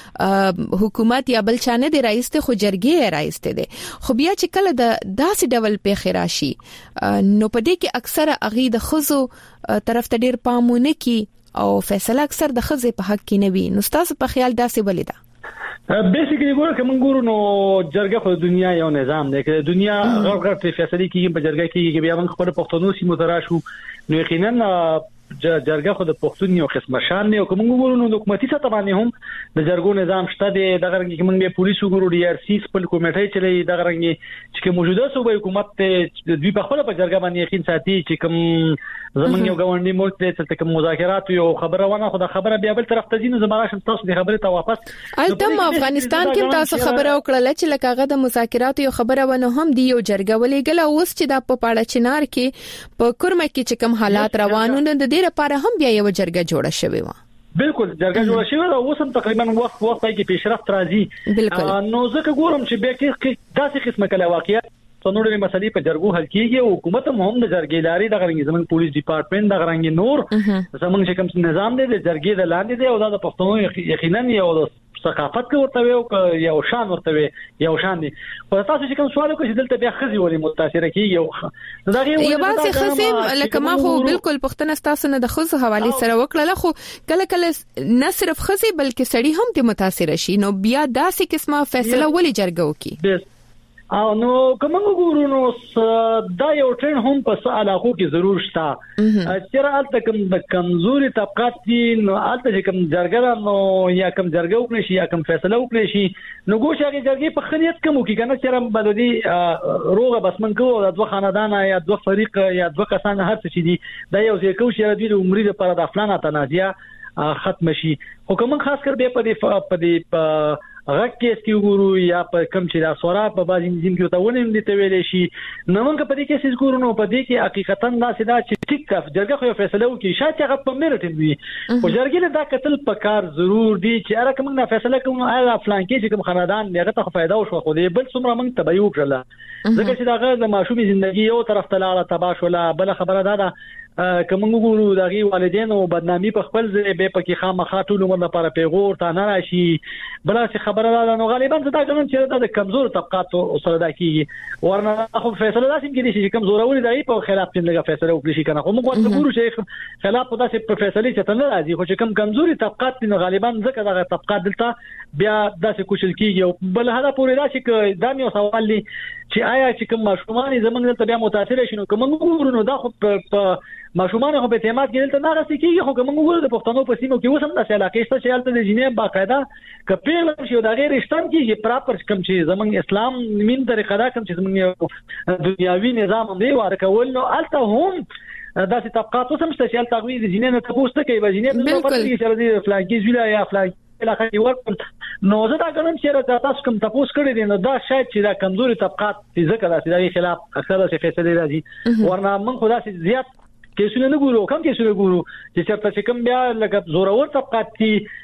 حل حکومت یا بل چانه دی راځته خو جرګې راځته دي خو بیا چې کله د داسې ډول په خراشي نو په دې کې اکثره هغه د خزو طرف ته ډیر پامونه کی او فیصله اکثر د خزې په حق کې نه وي نو تاسو په خیال داسې ولیدا بیسیکلی ګوره کوم ګورو نو جرګه خو د دنیا یو نظام دی چې دنیا غړ غړ فیصله کوي په جرګه کې بیا موږ خپل پښتنو سیمو تراشو نو یقینا جرګه خو د پښتون یو قسم شان نه او کوم ګورو نو حکومتي سطح باندې هم د جرګو نظام شته دی دغه رنګ کې موږ پولیس وګورو ډي ار سی خپل کمیټه چلی دغه رنګ چې موجوده صوبې حکومت ته دوی په خپل په جرګه باندې یقین ساتي چې کوم زمونږ یو غونډي ملک ته چې کوم مذاکرات یو خبره ونه خو د خبره بیا بل طرف ته ځینې زماره شم تاسو د خبره ته واپس البته افغانستان کې تاسو خبره وکړه چې لکه هغه د مذاکرات یو خبره ونه هم دی یو جرګه ولېګل اوس چې د په پاړه چنار کې په کورمه کې چې کوم حالات روانو د دې لپاره هم بیا یو جرګه جوړه شوې و بالکل جرګه جوړه شوې ده اوس هم تقریبا وخت وخت کې پیشرفت راځي نو ځکه ګورم چې به کې داسې قسمه کله واقعیت څنګه مسلې په جرګو حل کیږي او حکومت هم د جرګې لاري د غرنګ زمون پولیس ډپارټمنټ د غرنګ نور زمون چې کوم نظام دی د جرګې د لاندې دی او د پښتنو یقینا یو ثقافت ورته او یو شان ورته یو شان دي خو تاسو چې کوم سوال وکړئ دلته بیا خزي ولې متاثر کیږي دا غي یو باسي خزي لکه ما خو بالکل پښتنه تاسو نه د خزو حواله سره وکړه خو کله کله نه صرف خزي بلکې سړی هم ته متاثر شي نو بیا داسې قسمه فیصله ولې جرګو کی او نو کوم وګورو نو دا یو ټرند هم په علاقو کې ضرور شته چې راځي کوم د کمزوري طبقات دي نو البته کوم جرګه نو یا کوم جرګه وکړي شي یا کوم فیصله وکړي شي نو ګوښه جرګې په خلیت کوم کې کنه چې بلدي روغه بس من کو د دوه خاندان یا دوه فریق یا دوه کسان هر څه دي دا یو ځای کو چې د عمرې لپاره د افلانه تنازعه ختم شي حکومت خاص کر به په په هغه کیس کې وګورو یا په کم چې دا سورا په بازي نظام کې تاونه دي ته ویلې شي نو موږ په دې کې څه ګورو نو په دې کې حقیقتا دا سدا چې ټیک کف جرګه خو فیصله وکړي شاته هغه په میرټ وي او جرګه دا قتل پکار ضرور دي چې هغه کوم نه فیصله کوم هغه فلان کې چې کوم خاندان هغه ته فائدہ وشو خو دې بل څومره موږ تبعیو کړل ځکه چې دا د معشومي ژوندۍ یو طرف ته لاړه تباش ولا بل خبره ده کوم وګورو دغه والدینو بدنامي په خپل ځای به پکې خامخا ټول عمر لپاره پیغور تا نه راشي بل څه خبره ده نو غالبا دا کوم چې د کمزور طبقات سره دا کیږي ورنه خو فیصله لازم کېږي چې کمزورولي دی په خلاف کې لږه فیصله وکړي شي کنه خو موږ وګورو چې خلاف په داسې په فیصله چې نه راځي خو چې کم کمزوري طبقات نو غالبا ځکه دغه طبقات دلته بیا داسې کوشل کیږي بل هدا پورې دا چې دا یو سوال دی چې آیا چې کوم ماشومان زمونږ ته بیا متاثر شي نو کوم وګورو نو دا خو په ماشومان خو په اعتماد کې دلته نه راځي کیږي خو کوم وګورو د پښتنو په سیمو کې وسم د علاقې څخه چې حالت د جنې باقاعده کپیل شي دا غیر اشتام کیږي پراپر کوم چې زمونږ اسلام مين طریقه دا کوم چې زمونږ دنیاوي نظام دی ورکول نو الته هم داسې طبقات وسم چې حالت تغوی د جنې نه تاسو ته کوي د جنې په پاتې کې چې د فلانکی زویلا یا فلانکی علاقه کې ورکړ نو زه دا کوم چې تاسو کوم تاسو کړی دي نو دا شاید چې دا کمزوري طبقات چې ذکر داسې د خلاف اکثره څه فیصله راځي ورنه من خدا سي زیات کیسونه نه ګورو کم کیسونه ګورو چې چرته چې کوم بیا لکه زورور طبقات کې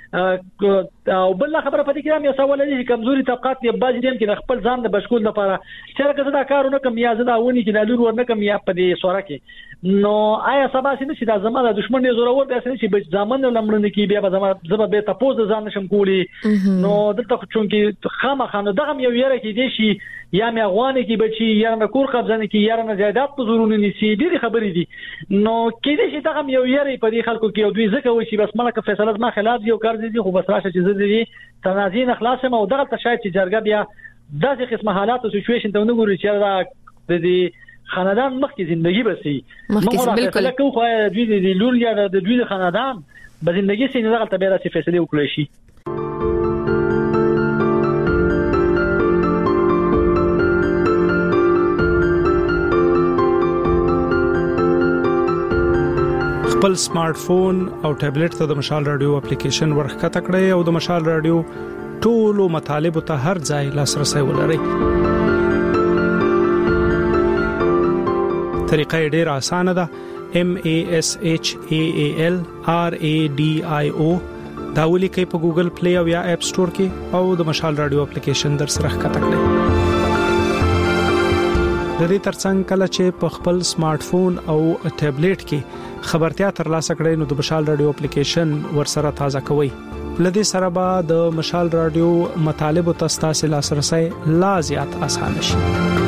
او بل خبره پاتې کړم یو سوال دی کمزوري طبقات یې باز دیم کې خپل ځان د بشکول لپاره چې راځه دا کارونه کم یا زدا ونی کې د لور ورنه کم یا په دې سوره کې نو آیا سبا سي نشي دا زموږ د دشمن نه زورور دي چې به ځامن لمړنه کې بیا به زموږ زبر به تاسو ځان نشم کولی نو دلته چونکې خامخانه دغه یو یره کې دي شي یا مې افغاني کې بچي یا نه کور قبضنه کې یا نه زیادات په زورونه نسی دي خبرې دي نو کې دي چې دغه یو یره په دې خلکو کې دوی ځکه وي چې بس ملک فیصله ما خلاف یو کار دي خو بس راشه چې زه دې تنازع نه خلاصم او دغه ته شاید چې جرګه بیا داسې قسمه حالات او سچويشن ته ونګوري چې دا د دې خاندان مخکې ژوندۍ بسي موږ بالکل کوم خو دوی د لور یا د دوی خاندان به ژوندۍ سي نه دغه ته بیا د فیصله وکړي شي خپل سمارټ فون او ټابلیټ ته د مشال رادیو اپلیکیشن ورخکته کړئ او د مشال رادیو ټولو مطالب ته هر ځای لاسرسي ولرئ. طریقه ډیره اسانه ده. M A S H A A L R A D I O دا ولیکئ په ګوګل پلی او یا اپ سٹور کې او د مشال رادیو اپلیکیشن در سره ښکته کړئ. د دې ترڅنګ کله چې په خپل سمارټ فون او ټابلیټ کې خبرتیا ترلاسه کړئ نو د مشال رادیو اپلیکیشن ورسره تازه کوئ. لدې سره به د مشال رادیو مطالب او تاسو لاسرسي لا زیات اسانه شي.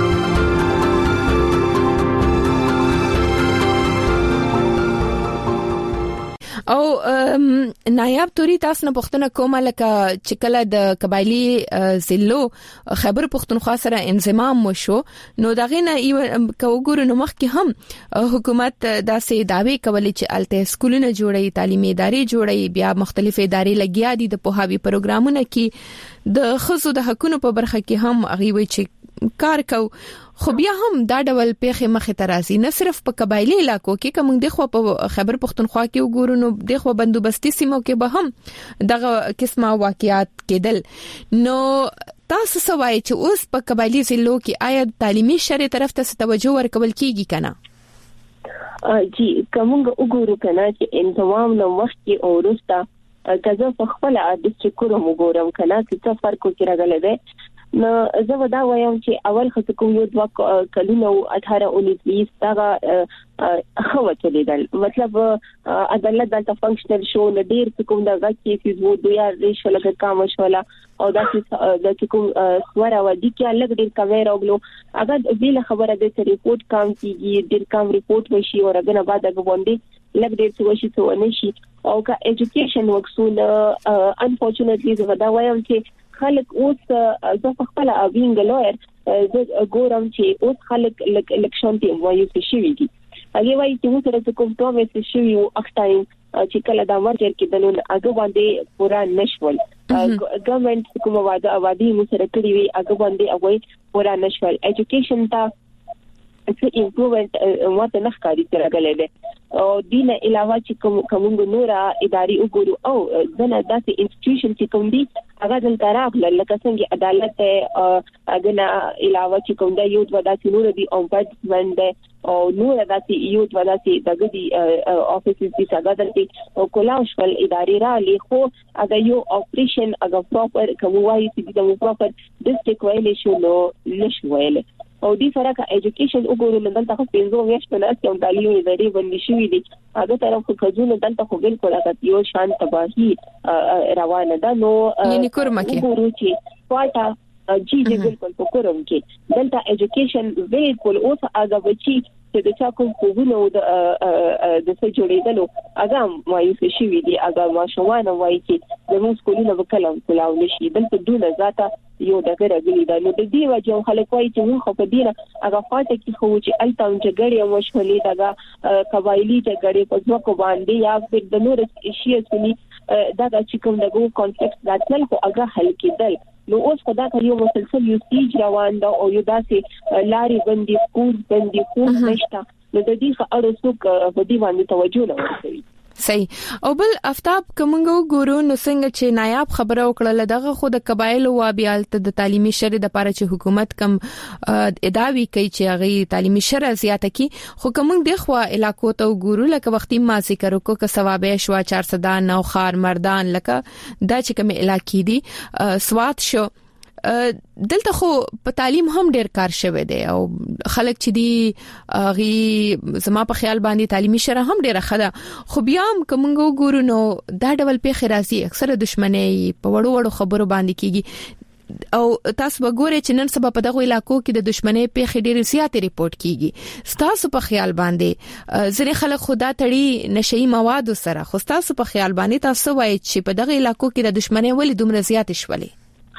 او نایاب توري تاسو نه پښتنه کومه لکه چې کله د قبایلی ضلعو خبر پښتونخوا سره انضمام وشو نو دغه نه کوګورو نو مخکې هم حکومت داسې داوی کولې چې الته سکولونه جوړي تعلیمي ادارې جوړي بیا مختلفې ادارې لګیا دي د پوهاوی پروګرامونه کې د خصوصو د حقونو په برخه کې هم هغه وی چې کار کو خو بیا هم دا ډول پیخه مخه ترازی نه صرف په قبایلی علاقو کې کوم د خو په خبر پښتونخوا کې وګورو نو د خو بندوبستي سیمو کې به هم دغه قسمه واقعیات کېدل. نو تاسو سوای چې اوس په قبایلی ضلعو کې آیا تعلیمي شری طرف ته توجه ورکول کیږي کنه؟ جی کومه وګورو کنه چې انضمام نو مخکې او وروسته کزه په خپل ډیسټریکټ وګورم کنه چې څه فرق کوي راغلی دی. نو زه ودا وایم چې اول خصه کوم یو دوا کلونه اठारह उन्नीस बीस دا خو چلیدل مطلب عدالت دلته فنکشنل شو نه ډیر کوم دا کیسز وو دوی ریش لګ کام شولا او دا چې کوم سوره و دي کې لګ ډیر کامیرا وګلو اګه بیل خبره ده چې ریپورت کام کیږي ډیر کام ریپورت وشي او رغنه بعد هغه باندې لګ ډیر څه وشي څه ونشي او کا ایجوکیشن وکسونه انفورچونټلی زه ودا وایم چې خلک اوس زه په خپل اوینګ لویر زه ګورم چې اوس خلک لک شانتي وایي چې شي وي هغه وایي چې موږ سره کوم ټومه څه شي او اختایم چې کله دا مرجر کې دنو هغه باندې پورا نشول ګورنمنت کوم واده اوادي موږ سره کړی وي هغه باندې هغه پورا نشول education ته څه امپروومنت ماته نه ښکاري ترغلې ده او دینه علاوه چې کوم کوم نورا اداري وګورو او دنه داسې انسټیټیوشن چې کوم دي هغه دلته راغله لکه څنګه عدالت هغه نه علاوه چې کوم د یو وداسي نور دي اومبډسمن ده او نور داسې یو وداسي دغه دي افیسز دي څنګه دلته او کولاش ول اداري را لیکو هغه یو اپریشن هغه پراپر کوم وایي چې د پراپر ډیسټریکټ وایلیشن نو نشویل او دې سره کا education وګورو نن دلته خو پنځو میاشتو نه چې تعلیم اداري باندې شوې دي هغه طرف خو خزونه دلته خو بالکل هغه یو شان تباہي روانه ده نو یعنی کورمه کې وګورو چې پاټه جی جی بالکل په کوم کې دلته education بالکل اوس هغه بچي چې د چا کوم کوونه د د څه جوړېدلو هغه مایوس شي وي دي هغه ماشومان وایي چې د موږ سکولونو وکړم کلاو نشي دلته دونه ذاته یو دغه راغلي دا نو د دې وجه خلک وایي چې موږ په دې نه هغه فاته کې خو چې التاون جګړې او مشکلې دغه قبایلی جګړې په ځکه باندې یا په د نور شي اسمي دا چې کوم دغه کانټیکست راتل خو هغه حل کېدل نو اوس خدا ته یو مسلسل یو سیج روان دا او یو داسې لاري بندي کور بندي کور نشته نو د دې اړه څوک په دې باندې توجه نه ورکوي صحیح او بل افتاب کومنګو ګورو نو څنګه چې نایاب خبره وکړه دغه خو د قبایل او بیالت د تعلیمي شر د لپاره چې حکومت کم ادعاوی کوي چې هغه تعلیمي شر زیاته کی خو کومنګ د خو علاقو ته ګورو لکه وختي ما ذکر وکړو ک ثوابه شوا چهارصد نو خار مردان لکه دا چې کوم علاقې دي سواد شو دلته خو په تعلیم هم ډیر کار شوه دی او خلک چې دی غي زما په خیال باندې تعلیمي شره هم ډیره خده خو بیا هم کومګو ګورو نو دا ډول په خرازي اکثره دښمنۍ په وړو وړو خبرو باندې کیږي او تاسو وګورئ چې نن سبا په دغه علاقو کې د دښمنۍ په خډيري سیاتي ریپورت کیږي تاسو په خیال باندې ځینې خلک خدا تړي نشئی مواد سره خو تاسو په خیال باندې تاسو وایي چې په دغه علاقو کې د دښمنۍ ولې دومره زیات شولې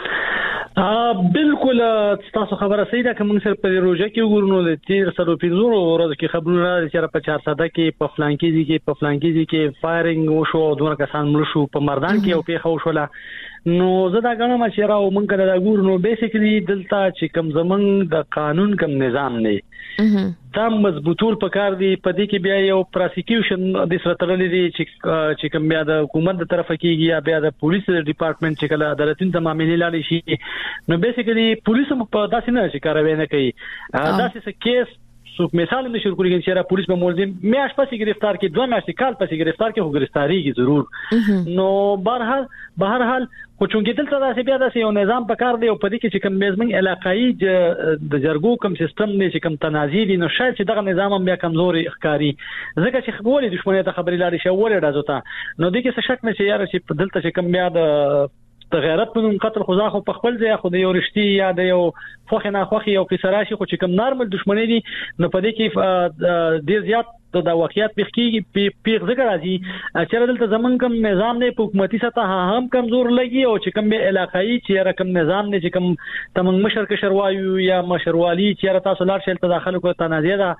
ا بالکل تاسو خبره صحیح ده کوم سر په روزه کې وګورنو د تیر سره پینځو ورځې کې خبرونه راځي چې په چهارصد کې په فلان کې دي کې په فلان کې دي کې فایرینګ وشو او دوه کسان مړ شو په مردان کې او په خو شوله نو زه دا غواړم چې راو مونږ کله دا ګورنو بیسیکلی دلته چې کوم زمنګ د قانون کوم نظام نه دا مضبوطول پکار دی په دې کې بیا یو پروسیکیوشن د سره تړلې دي چې چې کوم بیا د حکومت د طرفه کېږي یا بیا د پولیس ډپارټمنټ چې کله عدالتین ته معاملې لاړې شي نو بیسیکلی پولیس هم په داسې نه چې کاروي نه کوي داسې څه کیس سو مثال نشو کولی چې را پولیس په ملزم میاش پسې گرفتار کې دوه میاشتې کال پسې گرفتار کې هو گرفتاری کی ضرور نو بهرحال بهرحال خو چونګې دلته داسې بیا داسې یو نظام پکار دی او په دې کې چې کوم میزمن علاقائی د جرګو کوم سیستم نه چې کوم تنازعي دي نو شاید چې دغه نظام هم بیا کمزوري ښکاری ځکه چې خپل دښمنۍ ته خبرې لاړې شو ولې راځوتا نو دې کې څه شک نه چې یاره چې دلته چې کوم بیا د د غیرت په نوم قتل خو ځاخو په خپل ځای خو د یو رښتې یا د یو خوخه نه خوخه یو قصراشي خو چې کوم نارمل دښمنۍ دي نو په دې کې ډیر زیات د واقعیت پخکیږي پیغ ذکر راځي چې دلته زمون کوم نظام نه په حکومتي سطح هم کمزور لګي او چې کوم علاقائی چې رقم نظام نه چې کوم تمنګ مشر کشروایو یا مشروالي چې تاسو لار شل تداخل کو تنازع ده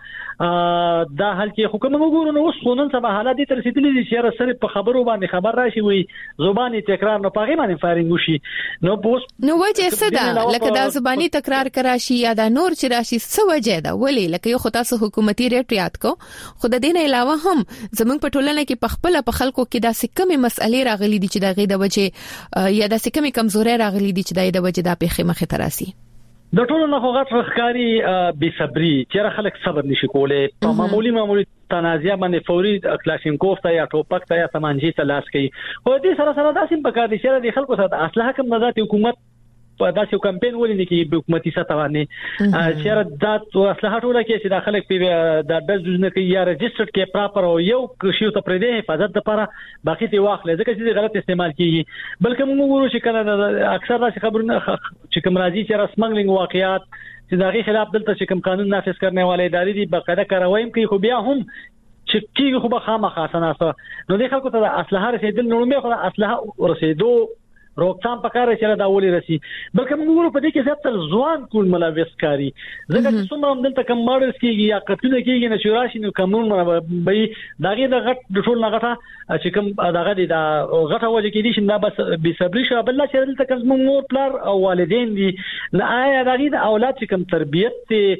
دا حل کې حکومت وګورو نو اوس خونن سبا حالات تر رسیدلې دي چې سره په خبرو باندې خبر راشي وي زبانی تکرار نه پاغي باندې فایرینګ وشي نو پوس نو وجه څه ده لکه دا زبانی تکرار کراشي یا دا نور چې راشي څه وجه ده ولی لکه یو خاصه حکومتي ریټ یاد کو خو د دې نه علاوه هم زمونږ په ټولنه کې په خپل په خلکو کې داسې کمی مسئلې راغلي دي چې دغه د وجه یا داسې کمی کمزوري راغلي دي چې د وجه د پیخي مخه تراسي د ټولو نه غوښت رخکاری بي صبري چې خلک صبر نشي کولای په معمولی معمولی تنازع باندې فوري کلاشینکوف ته یا ټوپک ته یا سمانجي ته لاس کوي خو دې سره سره داسې په کار دي چې د خلکو سره اصله کوم نظارت حکومت په داسې کمپاین ولې کې په حکومتي سطح باندې چې دا اصله ټوله کې چې داخله په د دز جزنه کې یا ريجسترډ کې پراپر او یو شی ته پرې دی حفاظت لپاره باقي تی واخلې ځکه چې غلط استعمال کیږي بلکې موږ وګورو چې کله اکثر داسې خبرونه چې کوم راځي چې رسمنګلینګ واقعیات چې دغه خلاف دلته چې کوم قانون نافذ کړنه والے ادارې دي باقاعده کاروي کوي خو بیا هم چې کیږي خو به خامخا سناسه نو د خلکو ته اسلحه رسیدل نو مې خو اسلحه ورسېدو روکثام پکاره چې دا ولې رسی بلکې موږ په دې کې زیاتره ځوان کول ملوث کاری ځکه چې څومره دلته کم ماډلز کېږي یا قتلونه کېږي نه شوراشي نو کومون به داګه د غټ د ټول نه غټه چې کوم داګه د غټه وجه کې دي چې دا بس به صبري شو بل چې دلته کوم مور پلار او والدین دي نه آیا داګه د اولاد چې کوم تربيت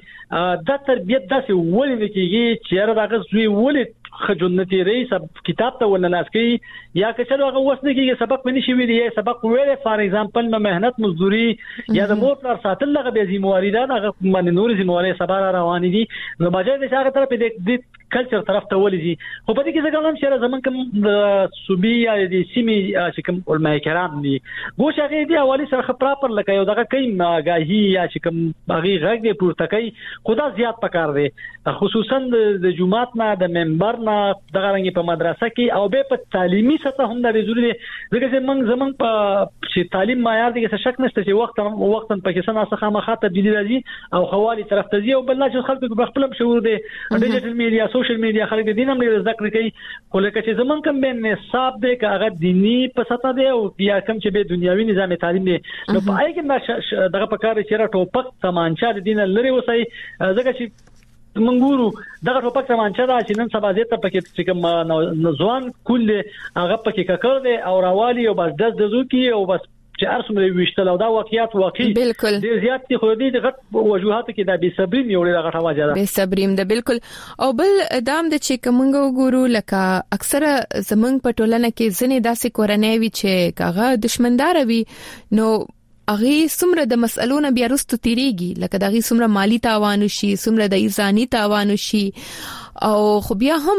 دا تربيت داسې ولې کېږي چې راغه زوی ولې خجنتی رئیس کتاب ته ولناس کی یا که چلو هغه وسنه کې سبق منی شي ویلی سبق ویل فار ایگزامپل ما مهنت مزدوري یا د مور پر ساتل لغه به ذمہواری ده هغه باندې نور ذمہواری سبا روان دي نو باجه د هغه طرف د کلچر طرف ته ولې خو په دې کې څنګه هم چې زمون کوم د صوبي یا د سیمي چې کوم علماء کرام دي ګوش هغه دی اولی سره پراپر لکه یو دغه کوي ماګاهي یا چې کوم هغه غږ دی پورته کوي خدا زیات پکار دی خصوصا د جمعات نه د منبر نه دغه رنګ په مدرسه کې او به په تعلیمي سطح هم د ضروري دغه چې موږ زمون په چې تعلیم معیار دي څه شک نشته چې وخت وخت پاکستان څخه مخاطب تبدیلی راځي او خوالي طرف ته ځي او بل چې خلکو په خپل شعور دي ډیجیټل میډیا سوشل میډیا خلک دین هم لري ذکر کوي خو لکه چې زمون کوم به نصاب دی که هغه دینی په سطح دی او یا کوم چې به دنیوي نظام تعلیم دی نو په هغه کې دغه په کار چې را ټوپک تمانچا د دین لري وسی ځکه چې منګورو دغه ټوپک تمانچا دا چې نن سبا زیاته پکې چې کوم نوځوان کول هغه پکې ککر دی او راوالي او بس د دزو کې او بس چې ارسمه ویشتل او دا واقعیت واقعي ډیر زیات دي خو دې د غټ وجوهات کې دا به صبرین یو ډیر غټه واجه ده به صبریم ده بالکل او بل دام د چې کومنګ وګورو لکه اکثره زمنګ په ټولنه کې ځنې داسې کورنۍ وی چې کاغه دشمندار وي نو اغه سمره د مسالونه بیا رستو تیریږي لکه دغه سمره مالی تاوان شي سمره د ایزانی تاوان شي او خو بیا هم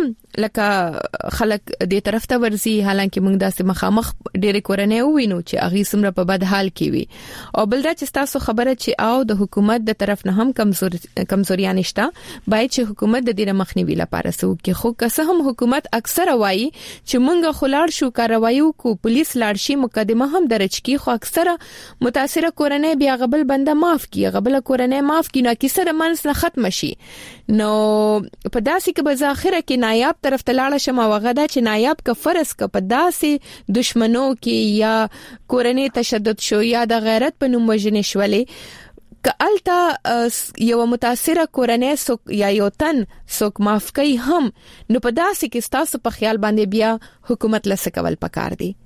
لکه خلک دې طرف ته ورزي حالانکه موږ داسې مخامخ ډېر کورنۍ وینو چې اغه سمره په بد حال کې وي او بل دا چې تاسو خبره چې او د حکومت د طرف نه هم کمزور کمزوري نشته باید چې حکومت د دې مخنیوي لپاره سو کې خو که هم حکومت اکثر وایي چې موږ خلار شو کاروایو کو پولیس لاړ شي مقدمه هم درج کی خو اکثر متاثره کورنۍ بیا غبل بنده معاف کی غبل کورنۍ معاف کی نو کیسه منس نه ختم شي نو په داسې کې به ظاهره کې نایاب طرف ته لاړ شم او غدا چې نایاب ک فرض ک په داسې دشمنو کې یا کورنۍ تشدد شو یا د غیرت په نوم وژنې شولې ک التا یو متاثره کورنۍ سو یا یو تن سوک معاف کوي هم نو په داسې کې تاسو په خیال باندې بیا حکومت لسه کول پکار دي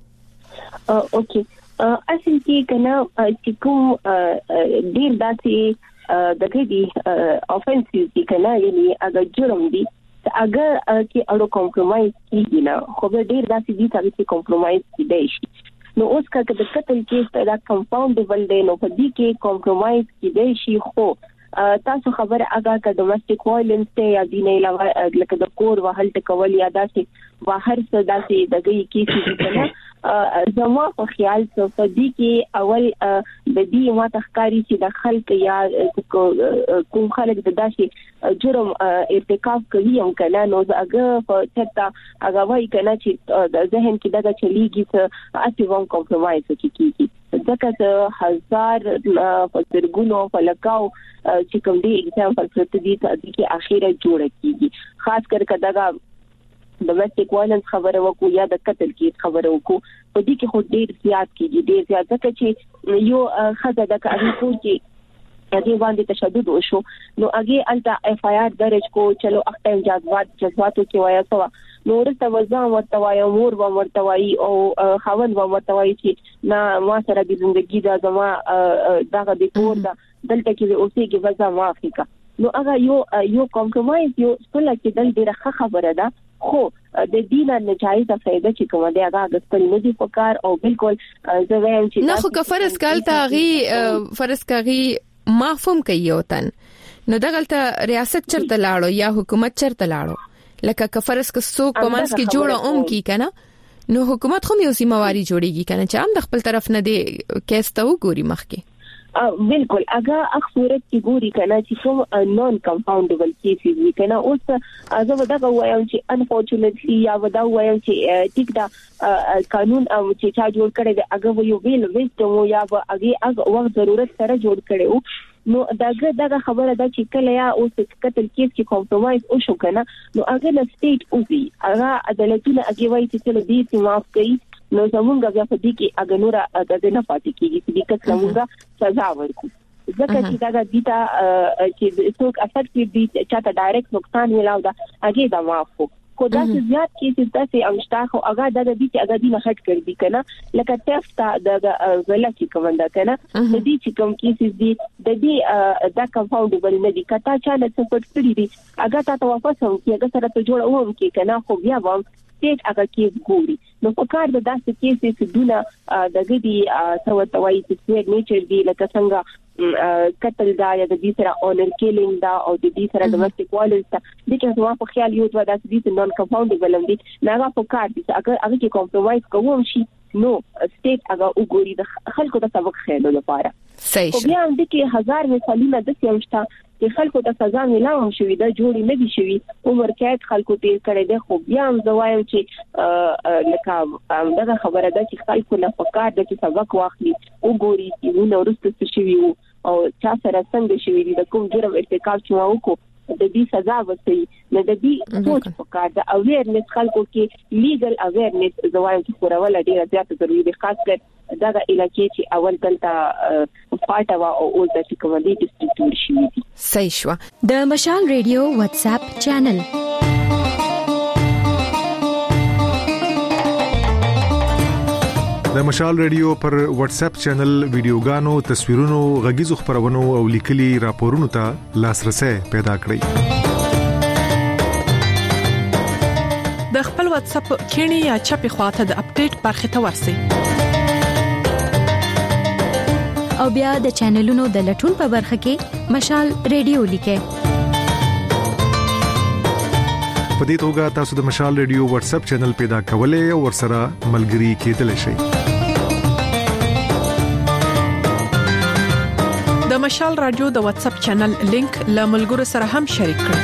اوکې اصل کې کنه چې کوم ډیر داسې د دې افنسیو دي کنه یعنی هغه جرم دي اگر چې اړو کمپرمایز کیږي نه خو به ډیر داسې دي چې کمپرمایز کیدای شي نو اوس کله د قتل کیس دا کمپاونډبل دی نو په دې کې کمپرمایز کیدای شي خو تاسو خبره اگر که ډومېسټک وایلنس ته یا دینه علاوه لکه د کور وهل ټکول یا داسې بهر څه داسې دغه کیس دي کنه زما په خیال څه فدی کې اول د دې ما تخکاری چې د خلک یا کوم خلک د داسې جرم ارتکاب کوي هم کنه نو هغه په چتا هغه وایي کنه چې د ذهن کې دغه چلیږي چې اټیوم کمپرمایز کیږي ځکه چې هزار فزرګونو فلکاو چې کوم دی اگزامپل پرته دي چې اخیره جوړه کیږي خاص کر کداګه ډومېسټک وایلنس خبره وکړو یا د قتل کیس خبره وکړو په دې کې خو ډېر زیات کیږي ډېر زیات ځکه چې یو خزه د کاري کو چې هغه باندې تشدد وشو نو هغه الټا اف آی آر درج کو چلو اختم جذبات جذباتو کې وایي سوا نو ورته وځم ورته وایي مور و ورته وایي او خاوند و ورته وایي چې نه ما سره د ژوندۍ د زما دغه د کور د دلته کې اوسېږي وځه معافي کا نو هغه یو یو کمپرمایز یو څه لکه د ډیره خبره ده خو د دینه نجایزه فائدہ چې کومه دی هغه د خپل ندي فکر او بالکل زه وایم چې نه خو که فرض کالته غي فرض کغي مفهوم کوي وطن نو دغلته ریاست چرته لاړو یا حکومت چرته لاړو لکه که فرض که څوک په منځ کې جوړه اوم کی کنه نو حکومت خو یو سیمواري جوړیږي کنه چې هم د خپل طرف نه دی کیسته وګوري مخکې بالکل اگر اخصورت کی ګوري کنه چې کوم نون کمپاونډبل کیسز وي کنه اوس از ودا وایم چې انفورچونټلی یا ودا وایم چې ټیک دا قانون او چې چا جوړ کړي دی هغه یو ویل ویسټم یا هغه هغه وخت ضرورت سره جوړ کړي نو داګه دغه خبره ده چې کله یا اوس قتل کیس کې کمپرمایز او شو کنه نو هغه د سټیټ او وی هغه عدالتونه هغه وایي چې له دې چې معاف کړي نو زمونږ بیا په دې کې اګنورا د نه پاتې کیږي چې د کس زمونږ سزا ورکو ځکه چې دا د دیتا چې څوک افیکټ دي چې تا ډایرکټ نقصان ویلاو دا هغه دا معافو کو دا چې زیات کیسز داسې امشتا خو هغه د دې چې هغه دې نه هټ کړی دي کنه لکه ټفتا د ولکه کومنده کنه د دې چې کوم کیسز دي د دې دا کمپاوندبل نه دي کته چا نه څه پټ کړی دي هغه تا واپس هم کې هغه سره ته جوړ اوم کې کنه خو بیا وام سټیټ هغه کیس ګوري نو په کار د داسې کیسز دونه د غدي څو توای چې سیر نیچر دی لکه څنګه قتل دا یا د دې سره اونر کیلینګ دا او د دې سره ډومېسټک وایلنس دا د چې نو په خیال یو دا د دې نون کمپاوندبل دي نه په کار دي هغه هغه کې کمپرومایز کوم شي نو سټیټ هغه وګوري د خلکو د سبق خېلو لپاره صحیح شي بیا د کې هزار مثالونه د سیمشتا چې خلکو د سزا ملاوم شوی دا جوړی نه دي شوی عمر کې خلکو تیر کړي د خو بیا هم زوایم چې لکه دا خبره ده چې خلکو نه فکر د چې سبق واخلي وګوري چې نو ورسته شوی او چا سره څنګه شوی دي د کوم جرم ارتکاب چې وکړو د دې سزا ورسي نه د دې سوچ پکار د اویرنس خلکو کې لیګل اویرنس زوایم چې خورول ډیره زیاته ضروري دي خاص کر دا د علاقې چې اول دلته پټه وا او اول د کومدي ډیسټریکټ شي دي صحیح شو د مشال ریډیو واتس اپ چینل د مشال ریډیو پر واتس اپ چینل ویډیوګانو تصویرونو غږیزو خبرونو او لیکلي راپورونو ته لاسرسي پیدا کړئ د خپل واتس اپ کینی یا چپی خواته د اپډیټ برخه ته ورسئ او بیا د چینلونو د لټون په برخه کې مشال ریډیو لیکئ په دې توګه تاسو د مشال ریډیو واتس اپ چینل پیدا کولای او ورسره ملګري کېدلی شئ د مشال رادیو د واتس اپ چینل لینک له ملګرو سره هم شریک کړئ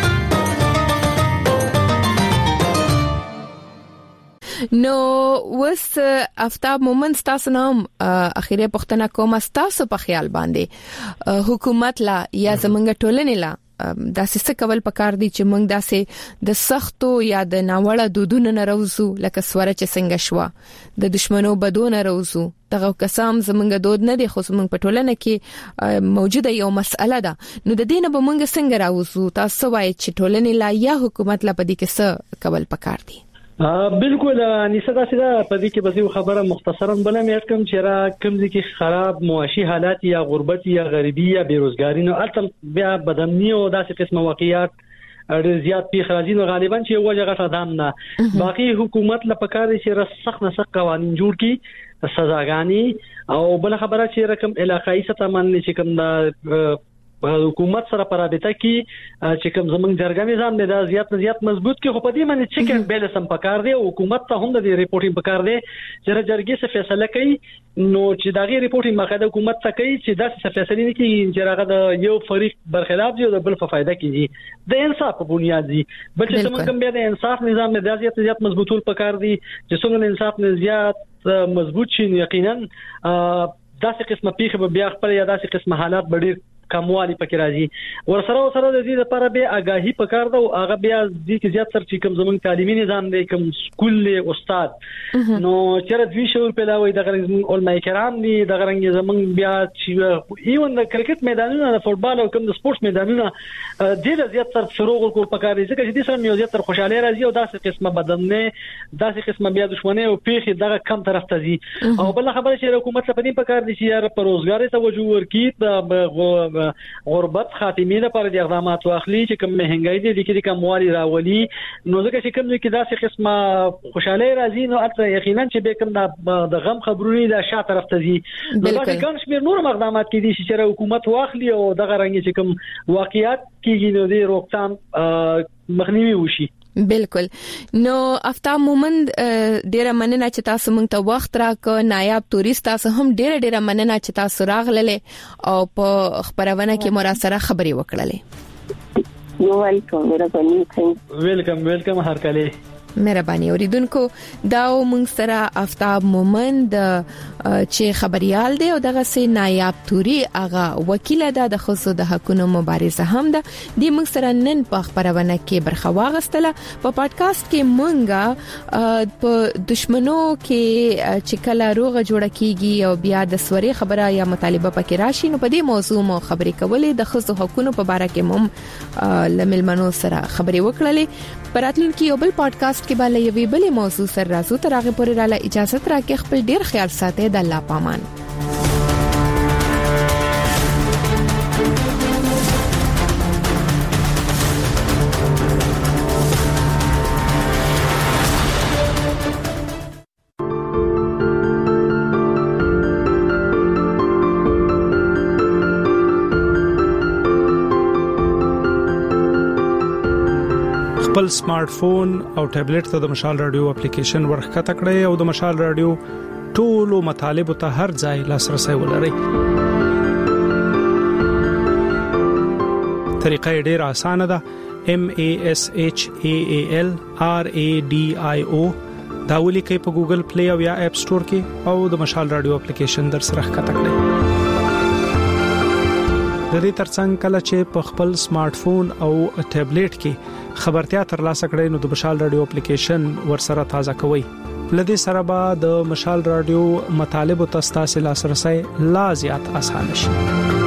نو وس افتاب مومنت تاسو نام اخیره پښتنه کومه تاسو په خیال باندې حکومت لا یا زمونږ ټولنې لا داسې څه کول پکار دي چې موږ داسې د سختو یا د ناوړه دودونو نه راوځو لکه سوره چې څنګه شو د دشمنو بدونه راوځو دغه قسم زمونږ دود نه دي خو زمونږ په ټولنه کې موجوده یو مسأله ده نو د دینه به موږ څنګه راوځو تاسو وایي چې ټولنې لا یا حکومت لا پدې کې څه کول پکار دي بالکل انیسه دا سیده په دې کې به یو خبره مختصرا بل مې کوم چې را کوم ځکه خراب معاشي حالات یا غربت یا غریبی یا بیروزګاری نو البته بیا بدامنی او داسې قسم واقعیات ډېر زیات پیښ راځي نو غالبا چې وجه غټه دام نه باقي حکومت لپاره چې رسخ نه سخت قوانين جوړ کړي سزاګانی او بل خبره چې رقم علاقائی سطح باندې چې کوم دا حکومت سره پرابطه کې چې کوم زمونږ جرګه نظام نه زیات زیات مضبوط کې خو په دې باندې چې کوم بیلنس هم پکار دی حکومت ته هم د ریپورټینګ پکار دی چې جرګې څه فیصله کوي نو چې دا غي ریپورټینګ مخاده حکومت ته کوي چې دا څه فیصله نه کوي چې هغه د یو فریق برخلاف دی او د بل په فائدہ کیږي د انصاف په بنیاد دی بل چې زمونږ کوم بیا د انصاف نظام نه زیات زیات مضبوطول پکار دی چې څنګه انصاف نه زیات مضبوط شي یقینا داسې قسمه پیښه به بیا خپل یا داسې قسمه حالات ډېر کموالی پکې راځي ورسره سره د دې لپاره به آگاهی پکار ده او هغه بیا د دې زیات سر چې کوم زمونږ تعلیمي نظام دی کوم سکول له استاد نو چیرې دوی شعور پیدا وي د غرنګ علماء کرام دي د غرنګ زمونږ بیا چې ایون د کرکټ میدانونو د فوتبال او کوم د سپورت میدانونو ډېر زیات سر فروغ کو پکار دي ځکه چې دې سره یو زیات تر خوشاله راځي او داسې قسمه بدنه داسې قسمه بیا دښمنه او پیخي دغه کم طرف ته ځي او بل خبره چې حکومت لپاره پکار دي چې پر روزګار توجه ورکړي غربت خاتمه لپاره د اقدامات واخلي چې کوم مهنګای دي د کې کموالي راولي نو ځکه چې کوم کې داسې قسمه خوشاله راځي نو اته یقینا چې به کوم د غم خبرونه د شاته طرف ته ځي نو دا کوم شمیر نور اقدامات کې دي چې حکومت واخلي او دغه رنګ چې کوم واقعیت کېږي نو د روکثام مخنیوي وشي بالکل نو افتاب مومند ډیره مننه چې تاسو مونږ ته وخت راک نایاب تورست تاسو هم ډیره ډیره مننه چې تاسو راغله او په خبرونه کې مو را سره خبري وکړلې یو ویلکم ورته ویلکم ویلکم هر کله مهرباني اوریدونکو دا موږ سره آفتاب مومند چې خبريال دی او دغه سي نایاب توري هغه وکیل ده د خصوصي د حقوقو مبارزه هم ده د موږ سره نن په خبرونه کې برخه واغستله په پادکاسټ کې موږ په دشمنو کې چې کله روغه جوړه کیږي او بیا د سوري خبره یا مطالبه پکې راشي نو په دې موضوع مو خبرې کولې د خصوصي حقوقو په اړه کې مم لملمنو سره خبرې وکړلې پراتلونکي یو بل پادکاسټ کې به له یوې بلې موضوع سره راځو تر هغه پورې را له اجازه ترکه خپل ډیر خیال ساتئ د الله پامان. خپل سمارټ فون او ټابلیټ ته د مشال رادیو اپلیکیشن ورخته کړئ او د مشال رادیو ټولو مطالب ته هر ځای لاسرسي ولرئ. طریقه ډیره اسانه ده. M A S H A A L R A D I O دا ولیکئ په ګوګل پلی او یا اپ سٹور کې او د مشال رادیو اپلیکیشن در سره ښکته کړئ. د دې ترڅنګ کله چې په خپل سمارټ فون او ټابلیټ کې خبرتیا ترلاسه کړئ نو د مشال رادیو اپلیکیشن ورسره تازه کوئ. لدې سره به د مشال رادیو مطالب او تاسو لاسرسي لا زیات آسان شي.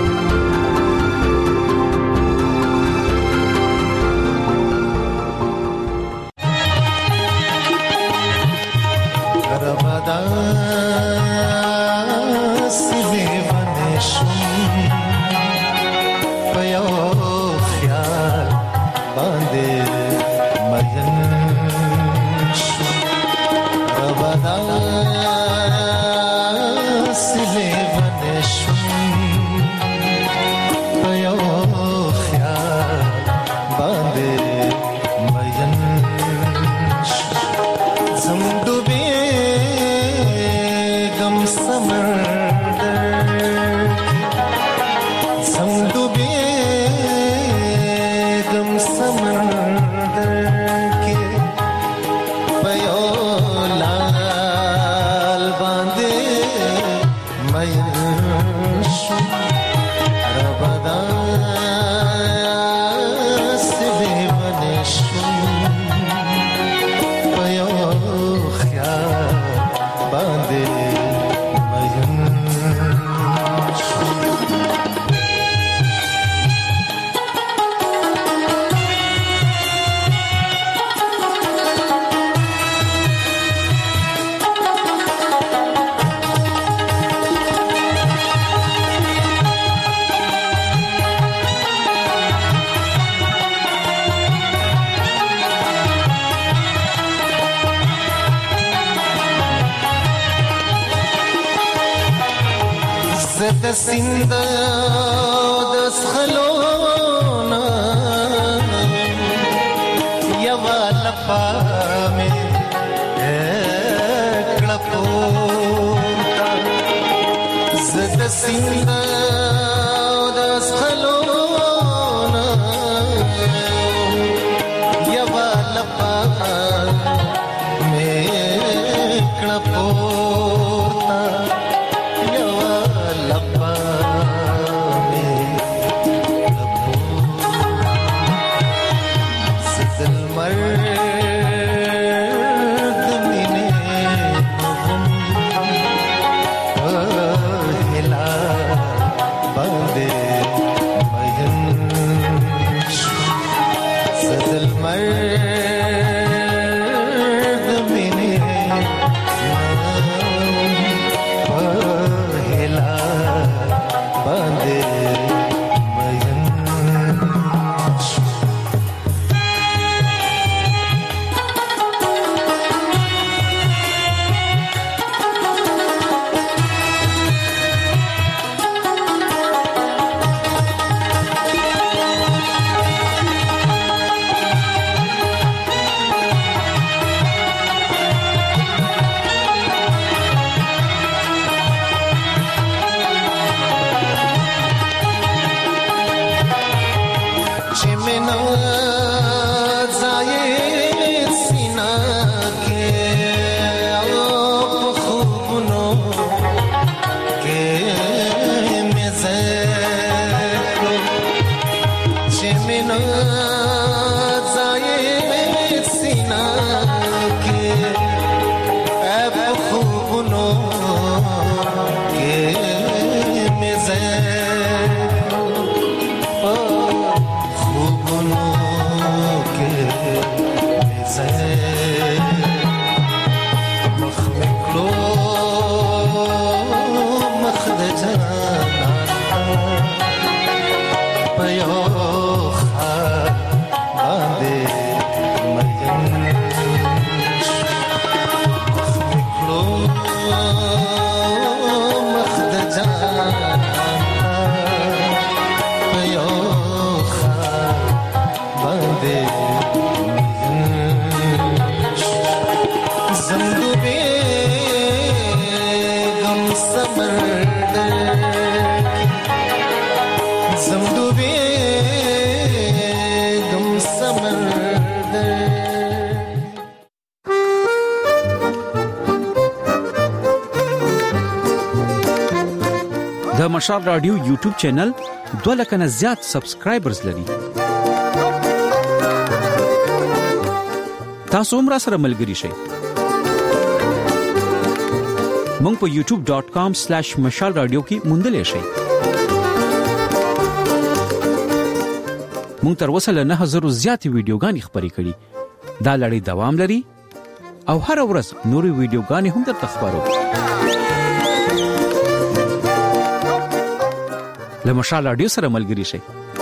د سیند د سخلونا یو لپا مې کړپوتا زد سیند د سخلونا یو لپا مې کړپوتا Bande समर زمدوبي دم سمر د مشال رادیو یوټیوب چینل دوه لک نه زیات سبسکرایبرز لري. تاسو هم را سره ملګري شئ. مونږ په یوټیوب ډاٹ کام سلیش مشال رادیو کې موندلې شئ. مونږ تر اوسه له نه هزار زیاتې ویډیوګانې خپرې کړې. دا لړۍ دوام لري او هر ورځ نورې ویډیوګانې هم درته خبرو. له مشال رادیو سره ملګري شئ.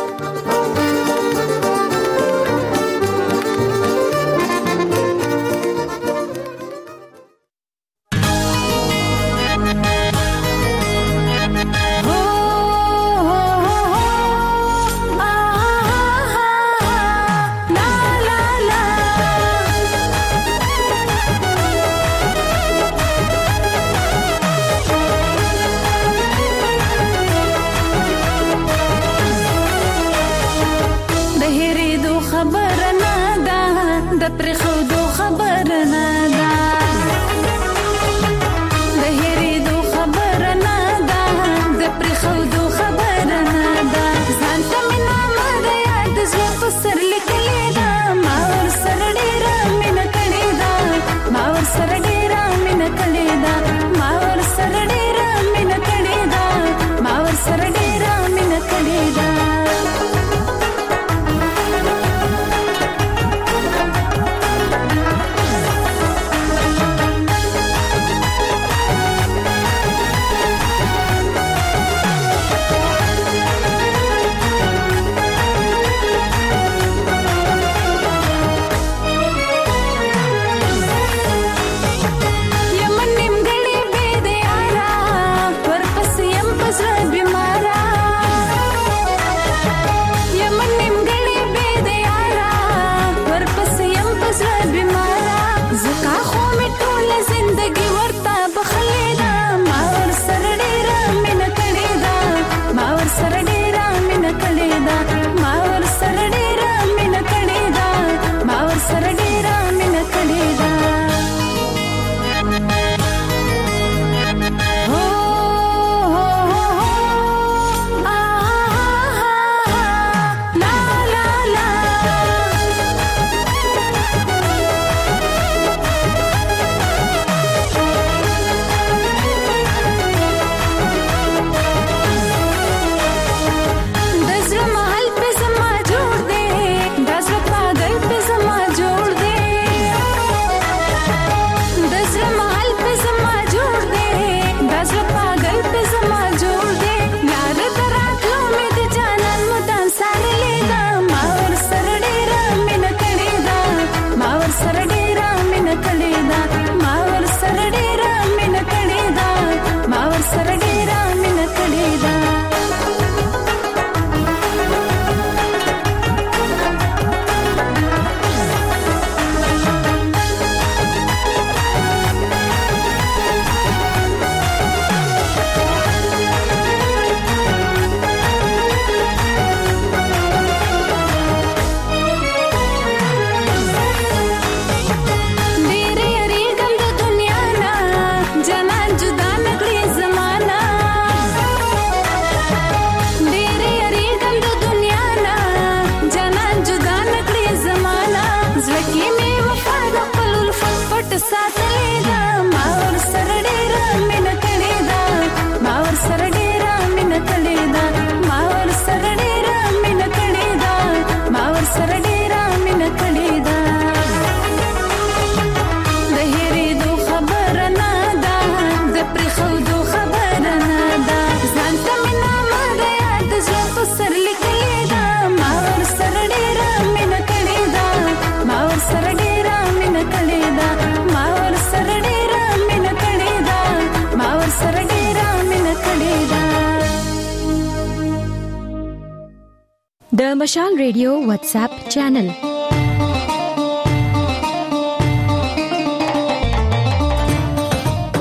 د مشال ریډیو واتس اپ چینل د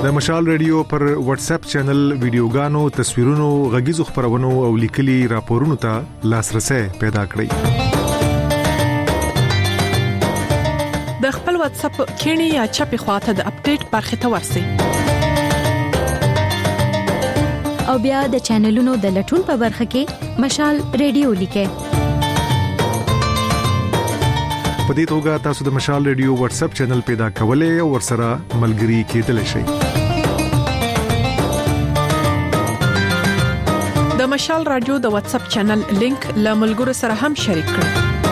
د مشال ریډیو پر واتس اپ چینل ویډیوګانو تصویرونو غږیزو خبرونو او لیکلي راپورونو ته لاسرسي پیدا کړئ. د خپل واتس اپ کینی یا چپی خواته د اپډیټ برخه ته ورسئ او بیا د چینلونو د لټون په برخه کې مشال ریډیو لیکه. په دې توګه تاسو د مشال ریډیو واتس اپ چینل پیدا کولای او ورسره ملګري کېدلی شئ. د مشال رادیو د واتس اپ چینل لینک له ملګرو سره هم شریک کړئ.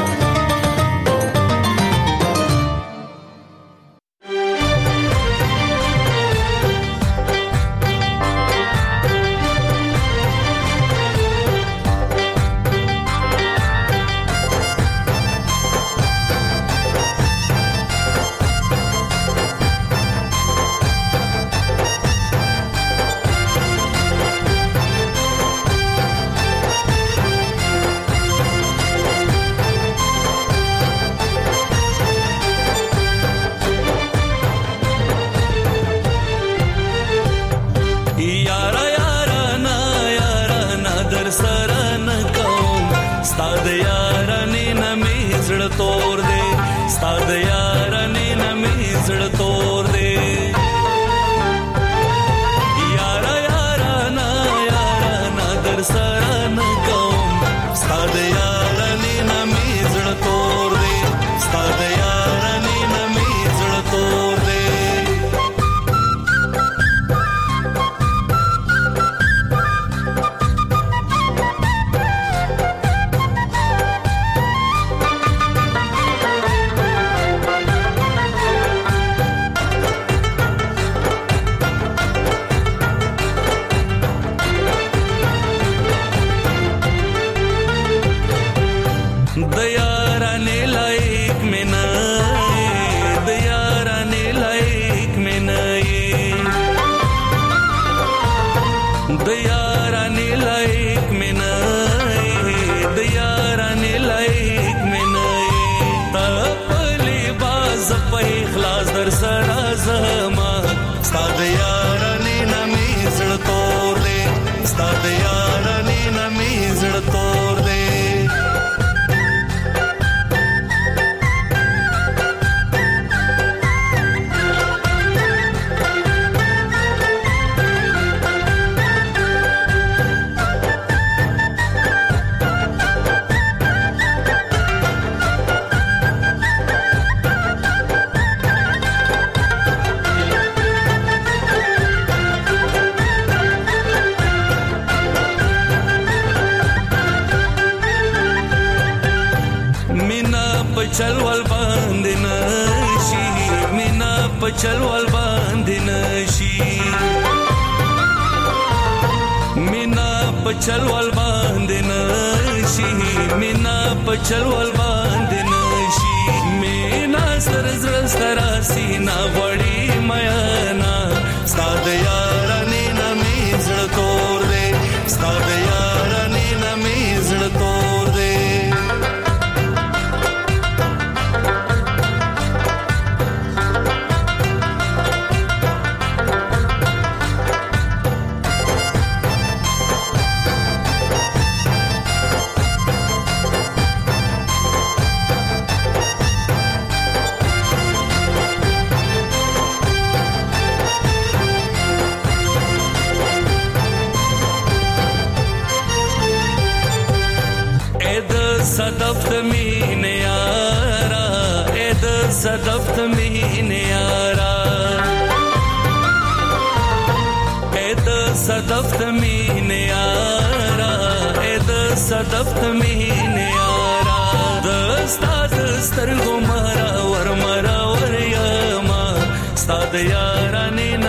چلول باندې نشي مینا په چلول باندې نشي مینا په چلول باندې نشي مینا په چلول باندې نشي مینا سر زړه سترا سینا وړي میانا ستاد یارانې نمې زړه تور دې ستاد یارانې نمې زړه تور دې صدفت مين يارا ايد صدفت مين يارا ايد صدفت مين يارا ايد صدفت مين يارا دستاد سترګو مرا ور مرا ور یما ستاد یارانې